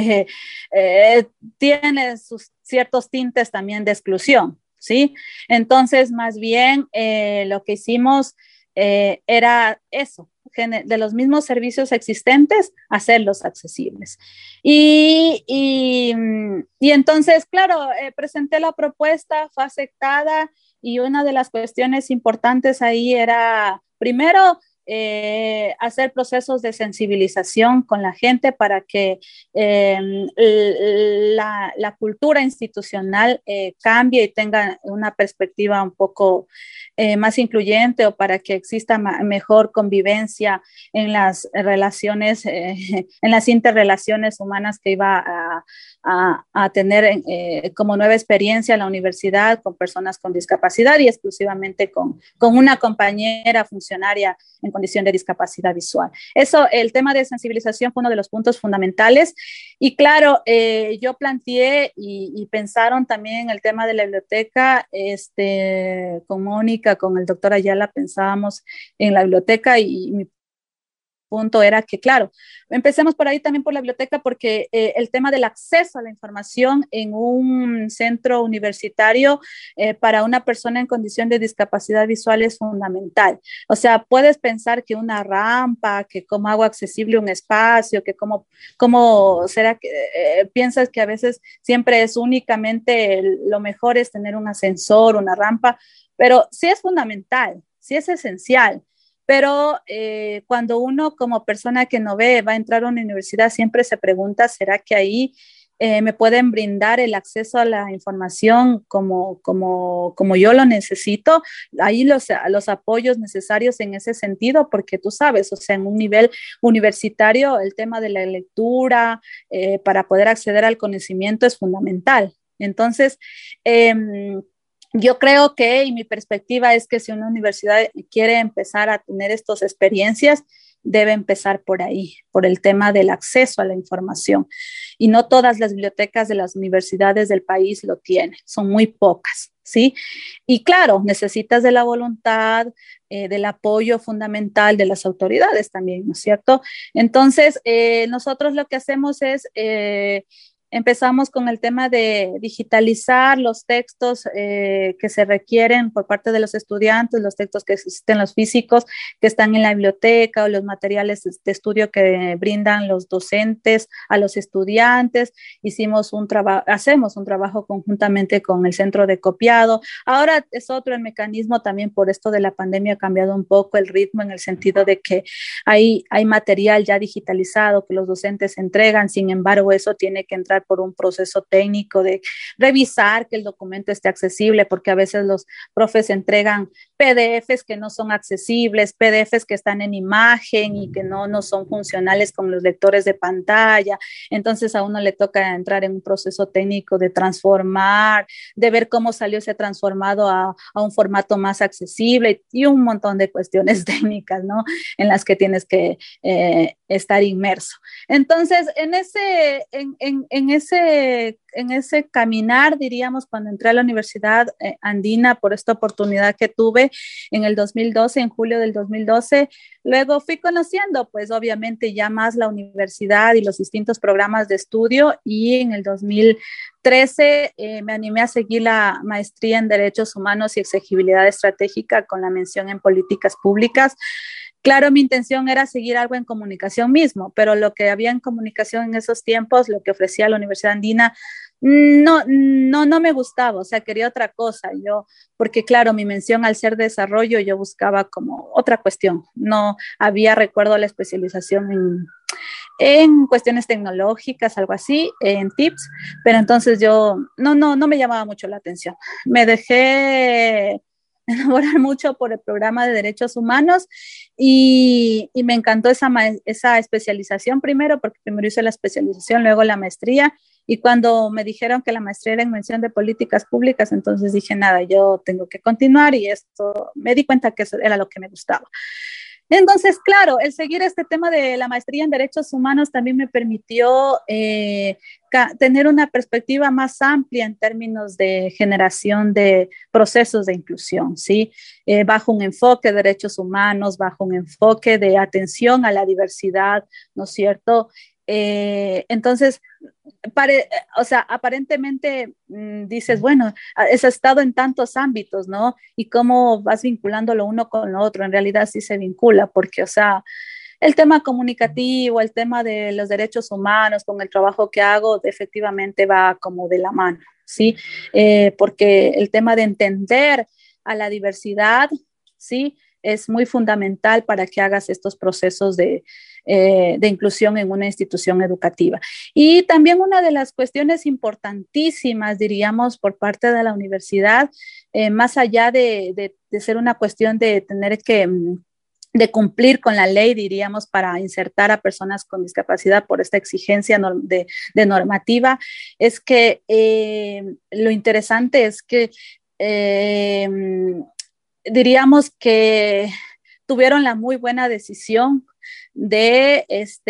tiene sus ciertos tintes también de exclusión, ¿sí? Entonces, más bien, lo que hicimos era eso, de los mismos servicios existentes, hacerlos accesibles. Y entonces, claro, presenté la propuesta, fue aceptada, y una de las cuestiones importantes ahí era, primero, hacer procesos de sensibilización con la gente para que la cultura institucional cambie y tenga una perspectiva un poco más incluyente, o para que exista mejor convivencia en las relaciones, en las interrelaciones humanas que iba a tener como nueva experiencia la universidad con personas con discapacidad, y exclusivamente con una compañera funcionaria en condición de discapacidad visual. Eso, el tema de sensibilización fue uno de los puntos fundamentales. Y claro, yo planteé y pensaron también en el tema de la biblioteca, con Mónica, con el doctor Ayala, pensábamos en la biblioteca, y mi punto era que, claro, empecemos por ahí también por la biblioteca, porque el tema del acceso a la información en un centro universitario para una persona en condición de discapacidad visual es fundamental. O sea, puedes pensar que una rampa, que cómo hago accesible un espacio, que cómo será que piensas que a veces siempre es únicamente lo mejor es tener un ascensor, una rampa, pero sí es fundamental, sí es esencial. Pero cuando uno como persona que no ve va a entrar a una universidad, siempre se pregunta, ¿será que ahí me pueden brindar el acceso a la información como yo lo necesito? Ahí los apoyos necesarios en ese sentido, porque tú sabes, o sea, en un nivel universitario el tema de la lectura para poder acceder al conocimiento es fundamental. Entonces, yo creo que, y mi perspectiva es que si una universidad quiere empezar a tener estas experiencias, debe empezar por ahí, por el tema del acceso a la información. Y no todas las bibliotecas de las universidades del país lo tienen, son muy pocas, ¿sí? Y claro, necesitas de la voluntad, del apoyo fundamental de las autoridades también, ¿no es cierto? Entonces, nosotros lo que hacemos es empezamos con el tema de digitalizar los textos que se requieren por parte de los estudiantes, los textos que existen, los físicos que están en la biblioteca, o los materiales de estudio que brindan los docentes a los estudiantes. Hacemos un trabajo conjuntamente con el centro de copiado. Ahora es otro el mecanismo también, por esto de la pandemia ha cambiado un poco el ritmo, en el sentido de que hay material ya digitalizado que los docentes entregan. Sin embargo, eso tiene que entrar por un proceso técnico de revisar que el documento esté accesible, porque a veces los profes entregan PDFs que no son accesibles, PDFs que están en imagen y que no son funcionales con los lectores de pantalla. Entonces a uno le toca entrar en un proceso técnico de transformar, de ver cómo salió ese transformado a un formato más accesible, y un montón de cuestiones técnicas, ¿no? En las que tienes que estar inmerso. Entonces, en ese caminar, diríamos, cuando entré a la Universidad Andina, por esta oportunidad que tuve en el 2012, en julio del 2012, luego fui conociendo, pues obviamente ya más la universidad y los distintos programas de estudio, y en el 2013 me animé a seguir la maestría en Derechos Humanos y Exigibilidad Estratégica con la mención en Políticas Públicas. Claro, mi intención era seguir algo en comunicación mismo, pero lo que había en comunicación en esos tiempos, lo que ofrecía la Universidad Andina, no me gustaba, o sea, quería otra cosa. Yo, porque claro, mi mención al ser desarrollo, yo buscaba como otra cuestión. No había, recuerdo, la especialización en cuestiones tecnológicas, algo así, en tips, pero entonces yo no me llamaba mucho la atención. Me dejé enamorar mucho por el programa de derechos humanos y me encantó esa especialización primero, porque primero hice la especialización, luego la maestría, y cuando me dijeron que la maestría era en mención de políticas públicas, entonces dije, nada, yo tengo que continuar y esto, me di cuenta que eso era lo que me gustaba. Entonces, claro, el seguir este tema de la maestría en derechos humanos también me permitió tener una perspectiva más amplia en términos de generación de procesos de inclusión, ¿sí? Bajo un enfoque de derechos humanos, bajo un enfoque de atención a la diversidad, ¿no es cierto? Entonces, o sea, aparentemente dices, bueno, has estado en tantos ámbitos, ¿no? Y cómo vas vinculando lo uno con lo otro. En realidad sí se vincula, porque, o sea, el tema comunicativo, el tema de los derechos humanos, con el trabajo que hago, efectivamente va como de la mano, ¿sí? Porque el tema de entender a la diversidad, ¿sí? Es muy fundamental para que hagas estos procesos de inclusión en una institución educativa. Y también una de las cuestiones importantísimas, diríamos, por parte de la universidad, más allá de ser una cuestión de tener que de cumplir con la ley, diríamos, para insertar a personas con discapacidad por esta exigencia de normativa, es que lo interesante es que diríamos que tuvieron la muy buena decisión de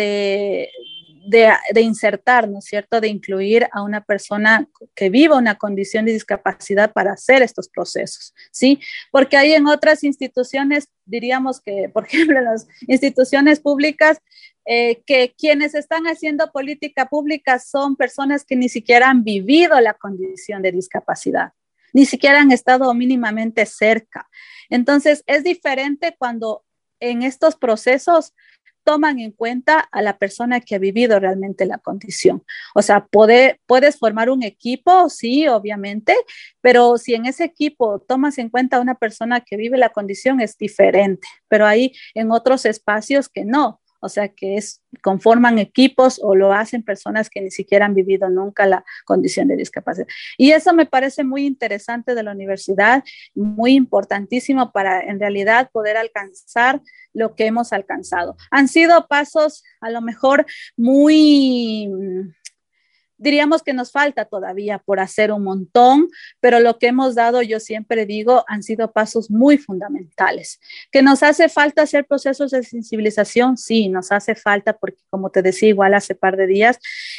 insertar, ¿no es cierto?, de incluir a una persona que viva una condición de discapacidad para hacer estos procesos, ¿sí? Porque hay en otras instituciones, diríamos que, por ejemplo, en las instituciones públicas, que quienes están haciendo política pública son personas que ni siquiera han vivido la condición de discapacidad, ni siquiera han estado mínimamente cerca. Entonces, es diferente cuando en estos procesos toman en cuenta a la persona que ha vivido realmente la condición. O sea, puedes formar un equipo, sí, obviamente, pero si en ese equipo tomas en cuenta a una persona que vive la condición, es diferente, pero hay en otros espacios que no. O sea, que conforman equipos o lo hacen personas que ni siquiera han vivido nunca la condición de discapacidad. Y eso me parece muy interesante de la universidad, muy importantísimo para en realidad poder alcanzar lo que hemos alcanzado. Han sido pasos a lo mejor muy... diríamos que nos falta todavía por hacer un montón, pero lo que hemos dado, yo siempre digo, han sido pasos muy fundamentales. ¿Que nos hace falta hacer procesos de sensibilización? Sí, nos hace falta porque, como te decía igual hace par de días,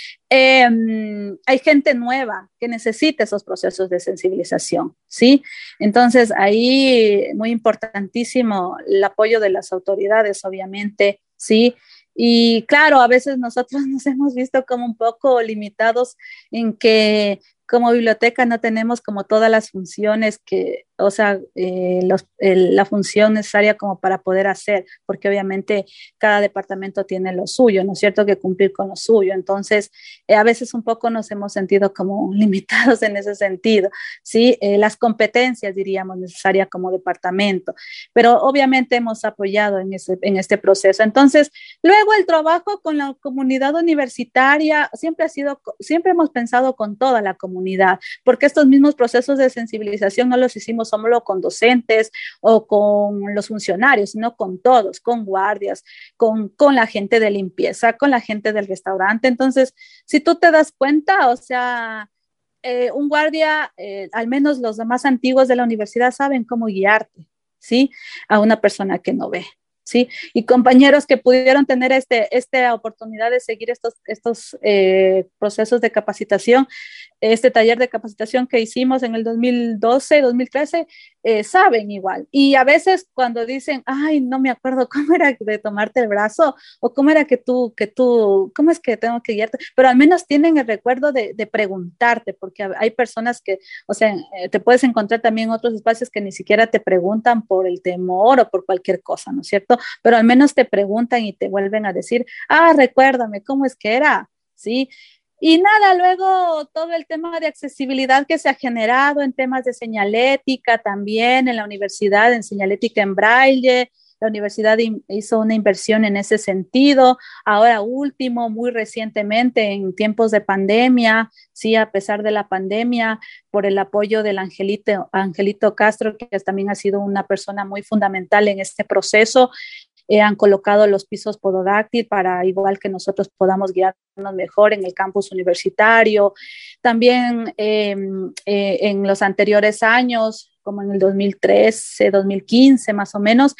hay gente nueva que necesita esos procesos de sensibilización, ¿sí? Entonces, ahí muy importantísimo el apoyo de las autoridades, obviamente, ¿sí? Y claro, a veces nosotros nos hemos visto como un poco limitados en que como biblioteca no tenemos como todas las funciones que, o sea, la función necesaria como para poder hacer, porque obviamente cada departamento tiene lo suyo, ¿no es cierto?, que cumplir con lo suyo. Entonces, a veces un poco nos hemos sentido como limitados en ese sentido, ¿sí? Las competencias, diríamos, necesarias como departamento, pero obviamente hemos apoyado en este proceso. Entonces, luego el trabajo con la comunidad universitaria siempre hemos pensado con toda la comunidad, porque estos mismos procesos de sensibilización no los hicimos solo con docentes o con los funcionarios, sino con todos, con guardias, con la gente de limpieza, con la gente del restaurante. Entonces, si tú te das cuenta, o sea, un guardia, al menos los más antiguos de la universidad saben cómo guiarte, ¿sí? A una persona que no ve. ¿Sí? Y compañeros que pudieron tener esta oportunidad de seguir estos procesos de capacitación, este taller de capacitación que hicimos en el 2012, 2013, saben igual. Y a veces cuando dicen, ay, no me acuerdo cómo era de tomarte el brazo, o cómo era cómo es que tengo que guiarte, pero al menos tienen el recuerdo de preguntarte, porque hay personas que, o sea, te puedes encontrar también otros espacios que ni siquiera te preguntan por el temor o por cualquier cosa, ¿no es cierto? Pero al menos te preguntan y te vuelven a decir, recuérdame, ¿cómo es que era? ¿Sí? Y nada, luego todo el tema de accesibilidad que se ha generado en temas de señalética también en la universidad, en señalética en braille. La universidad hizo una inversión en ese sentido. Ahora último, muy recientemente, en tiempos de pandemia, sí, a pesar de la pandemia, por el apoyo del Angelito Castro, que también ha sido una persona muy fundamental en este proceso, han colocado los pisos pododáctil para igual que nosotros podamos guiarnos mejor en el campus universitario. También en los anteriores años, como en el 2013, 2015 más o menos,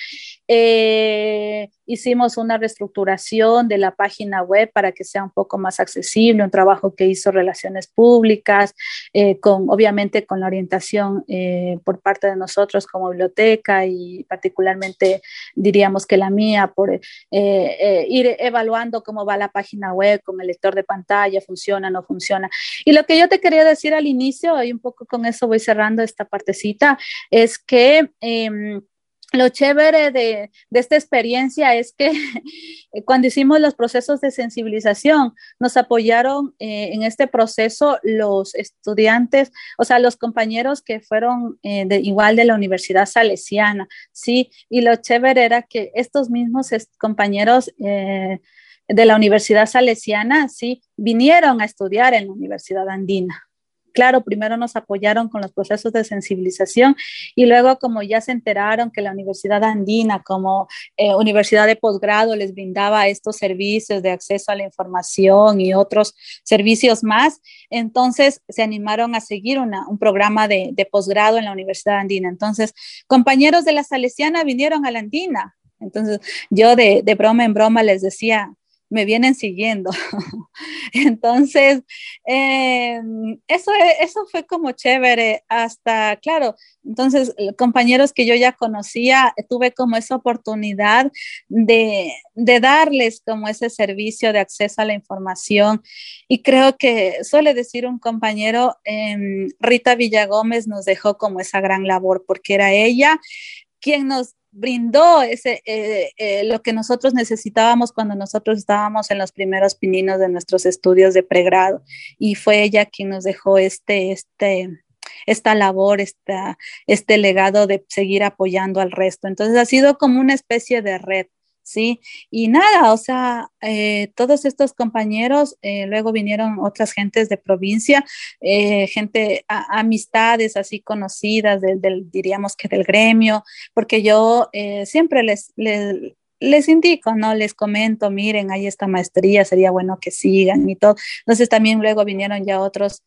hicimos una reestructuración de la página web para que sea un poco más accesible, un trabajo que hizo Relaciones Públicas, obviamente con la orientación por parte de nosotros como biblioteca y particularmente diríamos que la mía por ir evaluando cómo va la página web con el lector de pantalla, funciona, no funciona. Y lo que yo te quería decir al inicio, y un poco con eso voy cerrando esta partecita, es que lo chévere de esta experiencia es que cuando hicimos los procesos de sensibilización, nos apoyaron en este proceso los estudiantes, o sea, los compañeros que fueron igual de la Universidad Salesiana, ¿sí? Y lo chévere era que estos mismos compañeros de la Universidad Salesiana, ¿sí? Vinieron a estudiar en la Universidad Andina. Claro, primero nos apoyaron con los procesos de sensibilización y luego como ya se enteraron que la Universidad Andina como universidad de posgrado les brindaba estos servicios de acceso a la información y otros servicios más, entonces se animaron a seguir un programa de posgrado en la Universidad Andina. Entonces, compañeros de la Salesiana vinieron a la Andina. Entonces, yo de broma en broma les decía, me vienen siguiendo. Entonces, eso fue como chévere hasta, claro, entonces compañeros que yo ya conocía, tuve como esa oportunidad de darles como ese servicio de acceso a la información y creo que suele decir un compañero, Rita Villagómez nos dejó como esa gran labor porque era ella quien nos brindó lo que nosotros necesitábamos cuando nosotros estábamos en los primeros pininos de nuestros estudios de pregrado y fue ella quien nos dejó esta labor, este legado de seguir apoyando al resto. Entonces ha sido como una especie de red, ¿sí? Y nada, o sea, todos estos compañeros, luego vinieron otras gentes de provincia, amistades así conocidas, diríamos que del gremio, porque yo siempre les indico, ¿no? Les comento, miren, hay esta maestría, sería bueno que sigan y todo. Entonces también luego vinieron ya otras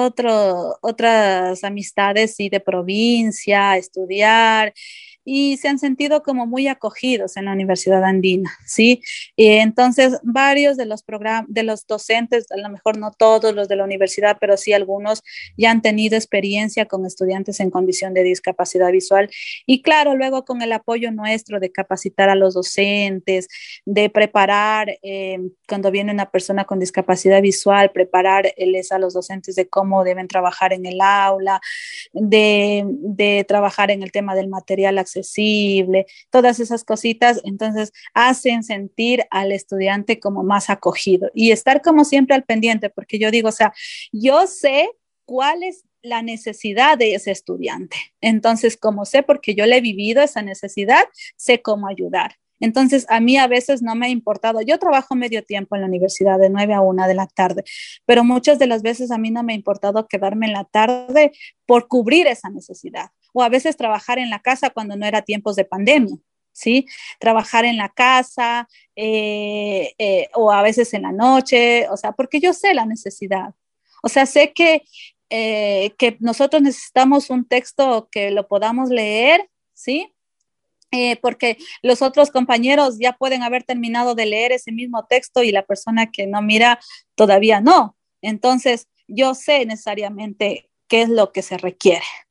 amistades, sí, de provincia, a estudiar, y se han sentido como muy acogidos en la Universidad Andina, ¿sí? Y entonces, varios de los docentes, a lo mejor no todos los de la universidad, pero sí algunos ya han tenido experiencia con estudiantes en condición de discapacidad visual. Y claro, luego con el apoyo nuestro de capacitar a los docentes, de preparar, cuando viene una persona con discapacidad visual, prepararles a los docentes de cómo deben trabajar en el aula, de trabajar en el tema del material accesible, todas esas cositas, entonces hacen sentir al estudiante como más acogido y estar como siempre al pendiente, porque yo digo, o sea, yo sé cuál es la necesidad de ese estudiante, entonces como sé, porque yo le he vivido esa necesidad, sé cómo ayudar. Entonces, a mí a veces no me ha importado. Yo trabajo medio tiempo en la universidad de 9 a 1 de la tarde, pero muchas de las veces a mí no me ha importado quedarme en la tarde por cubrir esa necesidad. O a veces trabajar en la casa cuando no era tiempos de pandemia, ¿sí? Trabajar en la casa o a veces en la noche, o sea, porque yo sé la necesidad. O sea, sé que nosotros necesitamos un texto que lo podamos leer, ¿sí? Porque los otros compañeros ya pueden haber terminado de leer ese mismo texto y la persona que no mira todavía no. Entonces, yo sé necesariamente qué es lo que se requiere,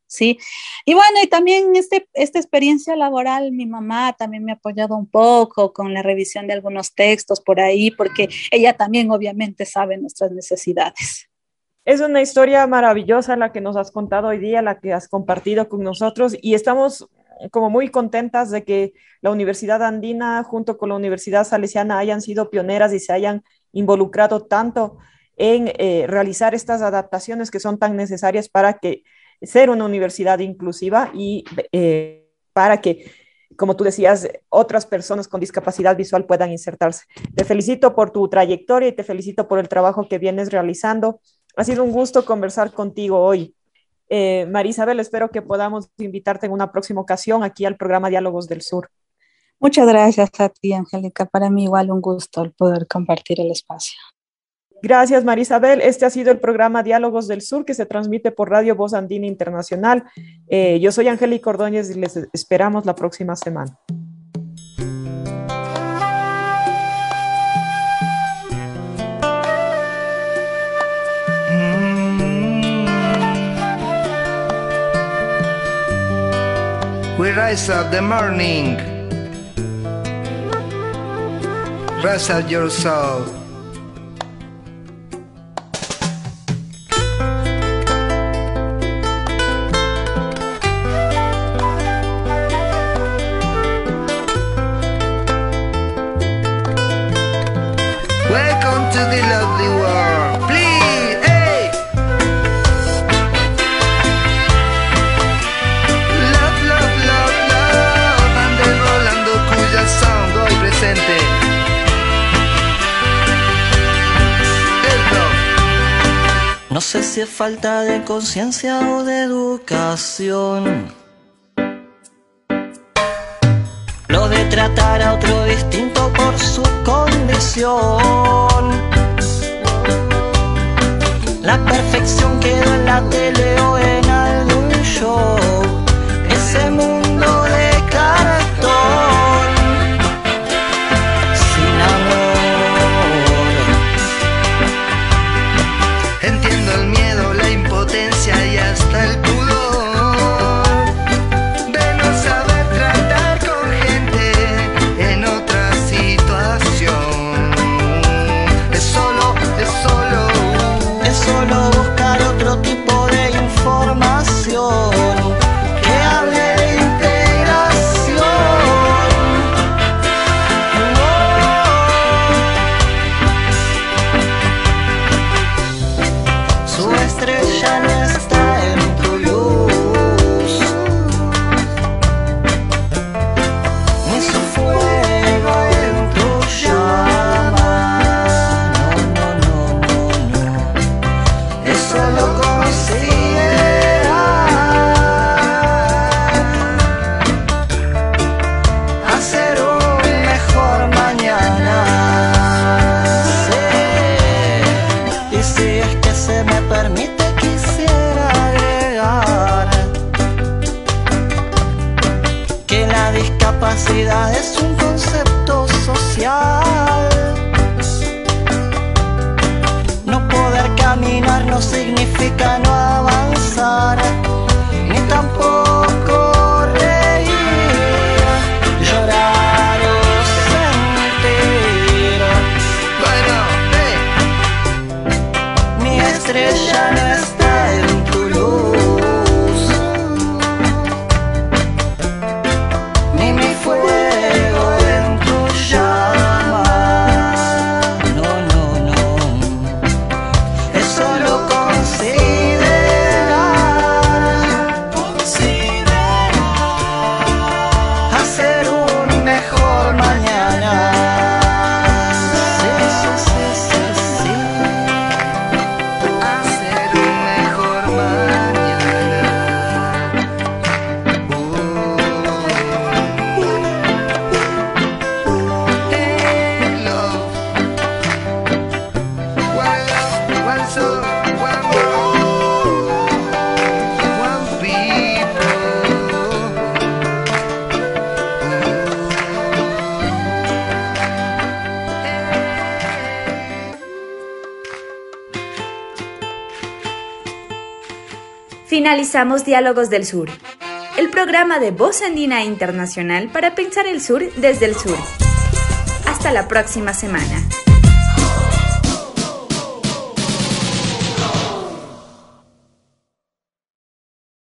¿sí? Y bueno, y también esta experiencia laboral, mi mamá también me ha apoyado un poco con la revisión de algunos textos por ahí, porque ella también obviamente sabe nuestras necesidades. Es una historia maravillosa la que nos has contado hoy día, la que has compartido con nosotros y estamos como muy contentas de que la Universidad Andina junto con la Universidad Salesiana hayan sido pioneras y se hayan involucrado tanto en realizar estas adaptaciones que son tan necesarias para que ser una universidad inclusiva y para que, como tú decías, otras personas con discapacidad visual puedan insertarse. Te felicito por tu trayectoria y te felicito por el trabajo que vienes realizando. Ha sido un gusto conversar contigo hoy. María Isabel, espero que podamos invitarte en una próxima ocasión aquí al programa Diálogos del Sur. Muchas gracias a ti, Angélica. Para mí igual un gusto el poder compartir el espacio. Gracias, María Isabel. Este ha sido el programa Diálogos del Sur que se transmite por Radio Voz Andina Internacional. Yo soy Angélica Ordóñez y les esperamos la próxima semana. We rise up the morning, rise up your soul. Welcome to the lovely world, please, hey! Love, love, love, love, ande rolando cuya sound hoy presente. El love. No sé si es falta de conciencia o de educación, lo de tratar a otro distinto por su condición. La perfección quedó en la tele o en algún show, ese mundo de cartón sin amor. Entiendo el miedo, la impotencia y hasta el pudor de no saber tratar con gente en otra situación. Es solo buscar otro tipo de información que hable de integración. Su estrella no está en tu luz, ni su fuego en tu llama. No. Es solo considerar hacer un mejor mañana. Sí. Y si es que se me permite, quisiera agregar que la discapacidad es un concepto social. No poder caminar no significa no avanzar, ni tampoco reír, llorar o sentir. bueno, Mi estrella no está en tu luz, ni mi fuego en tu llama. No. Es solo considerar Finalizamos Diálogos del Sur, el programa de Voz Andina Internacional para pensar el sur desde el sur. Hasta la próxima semana.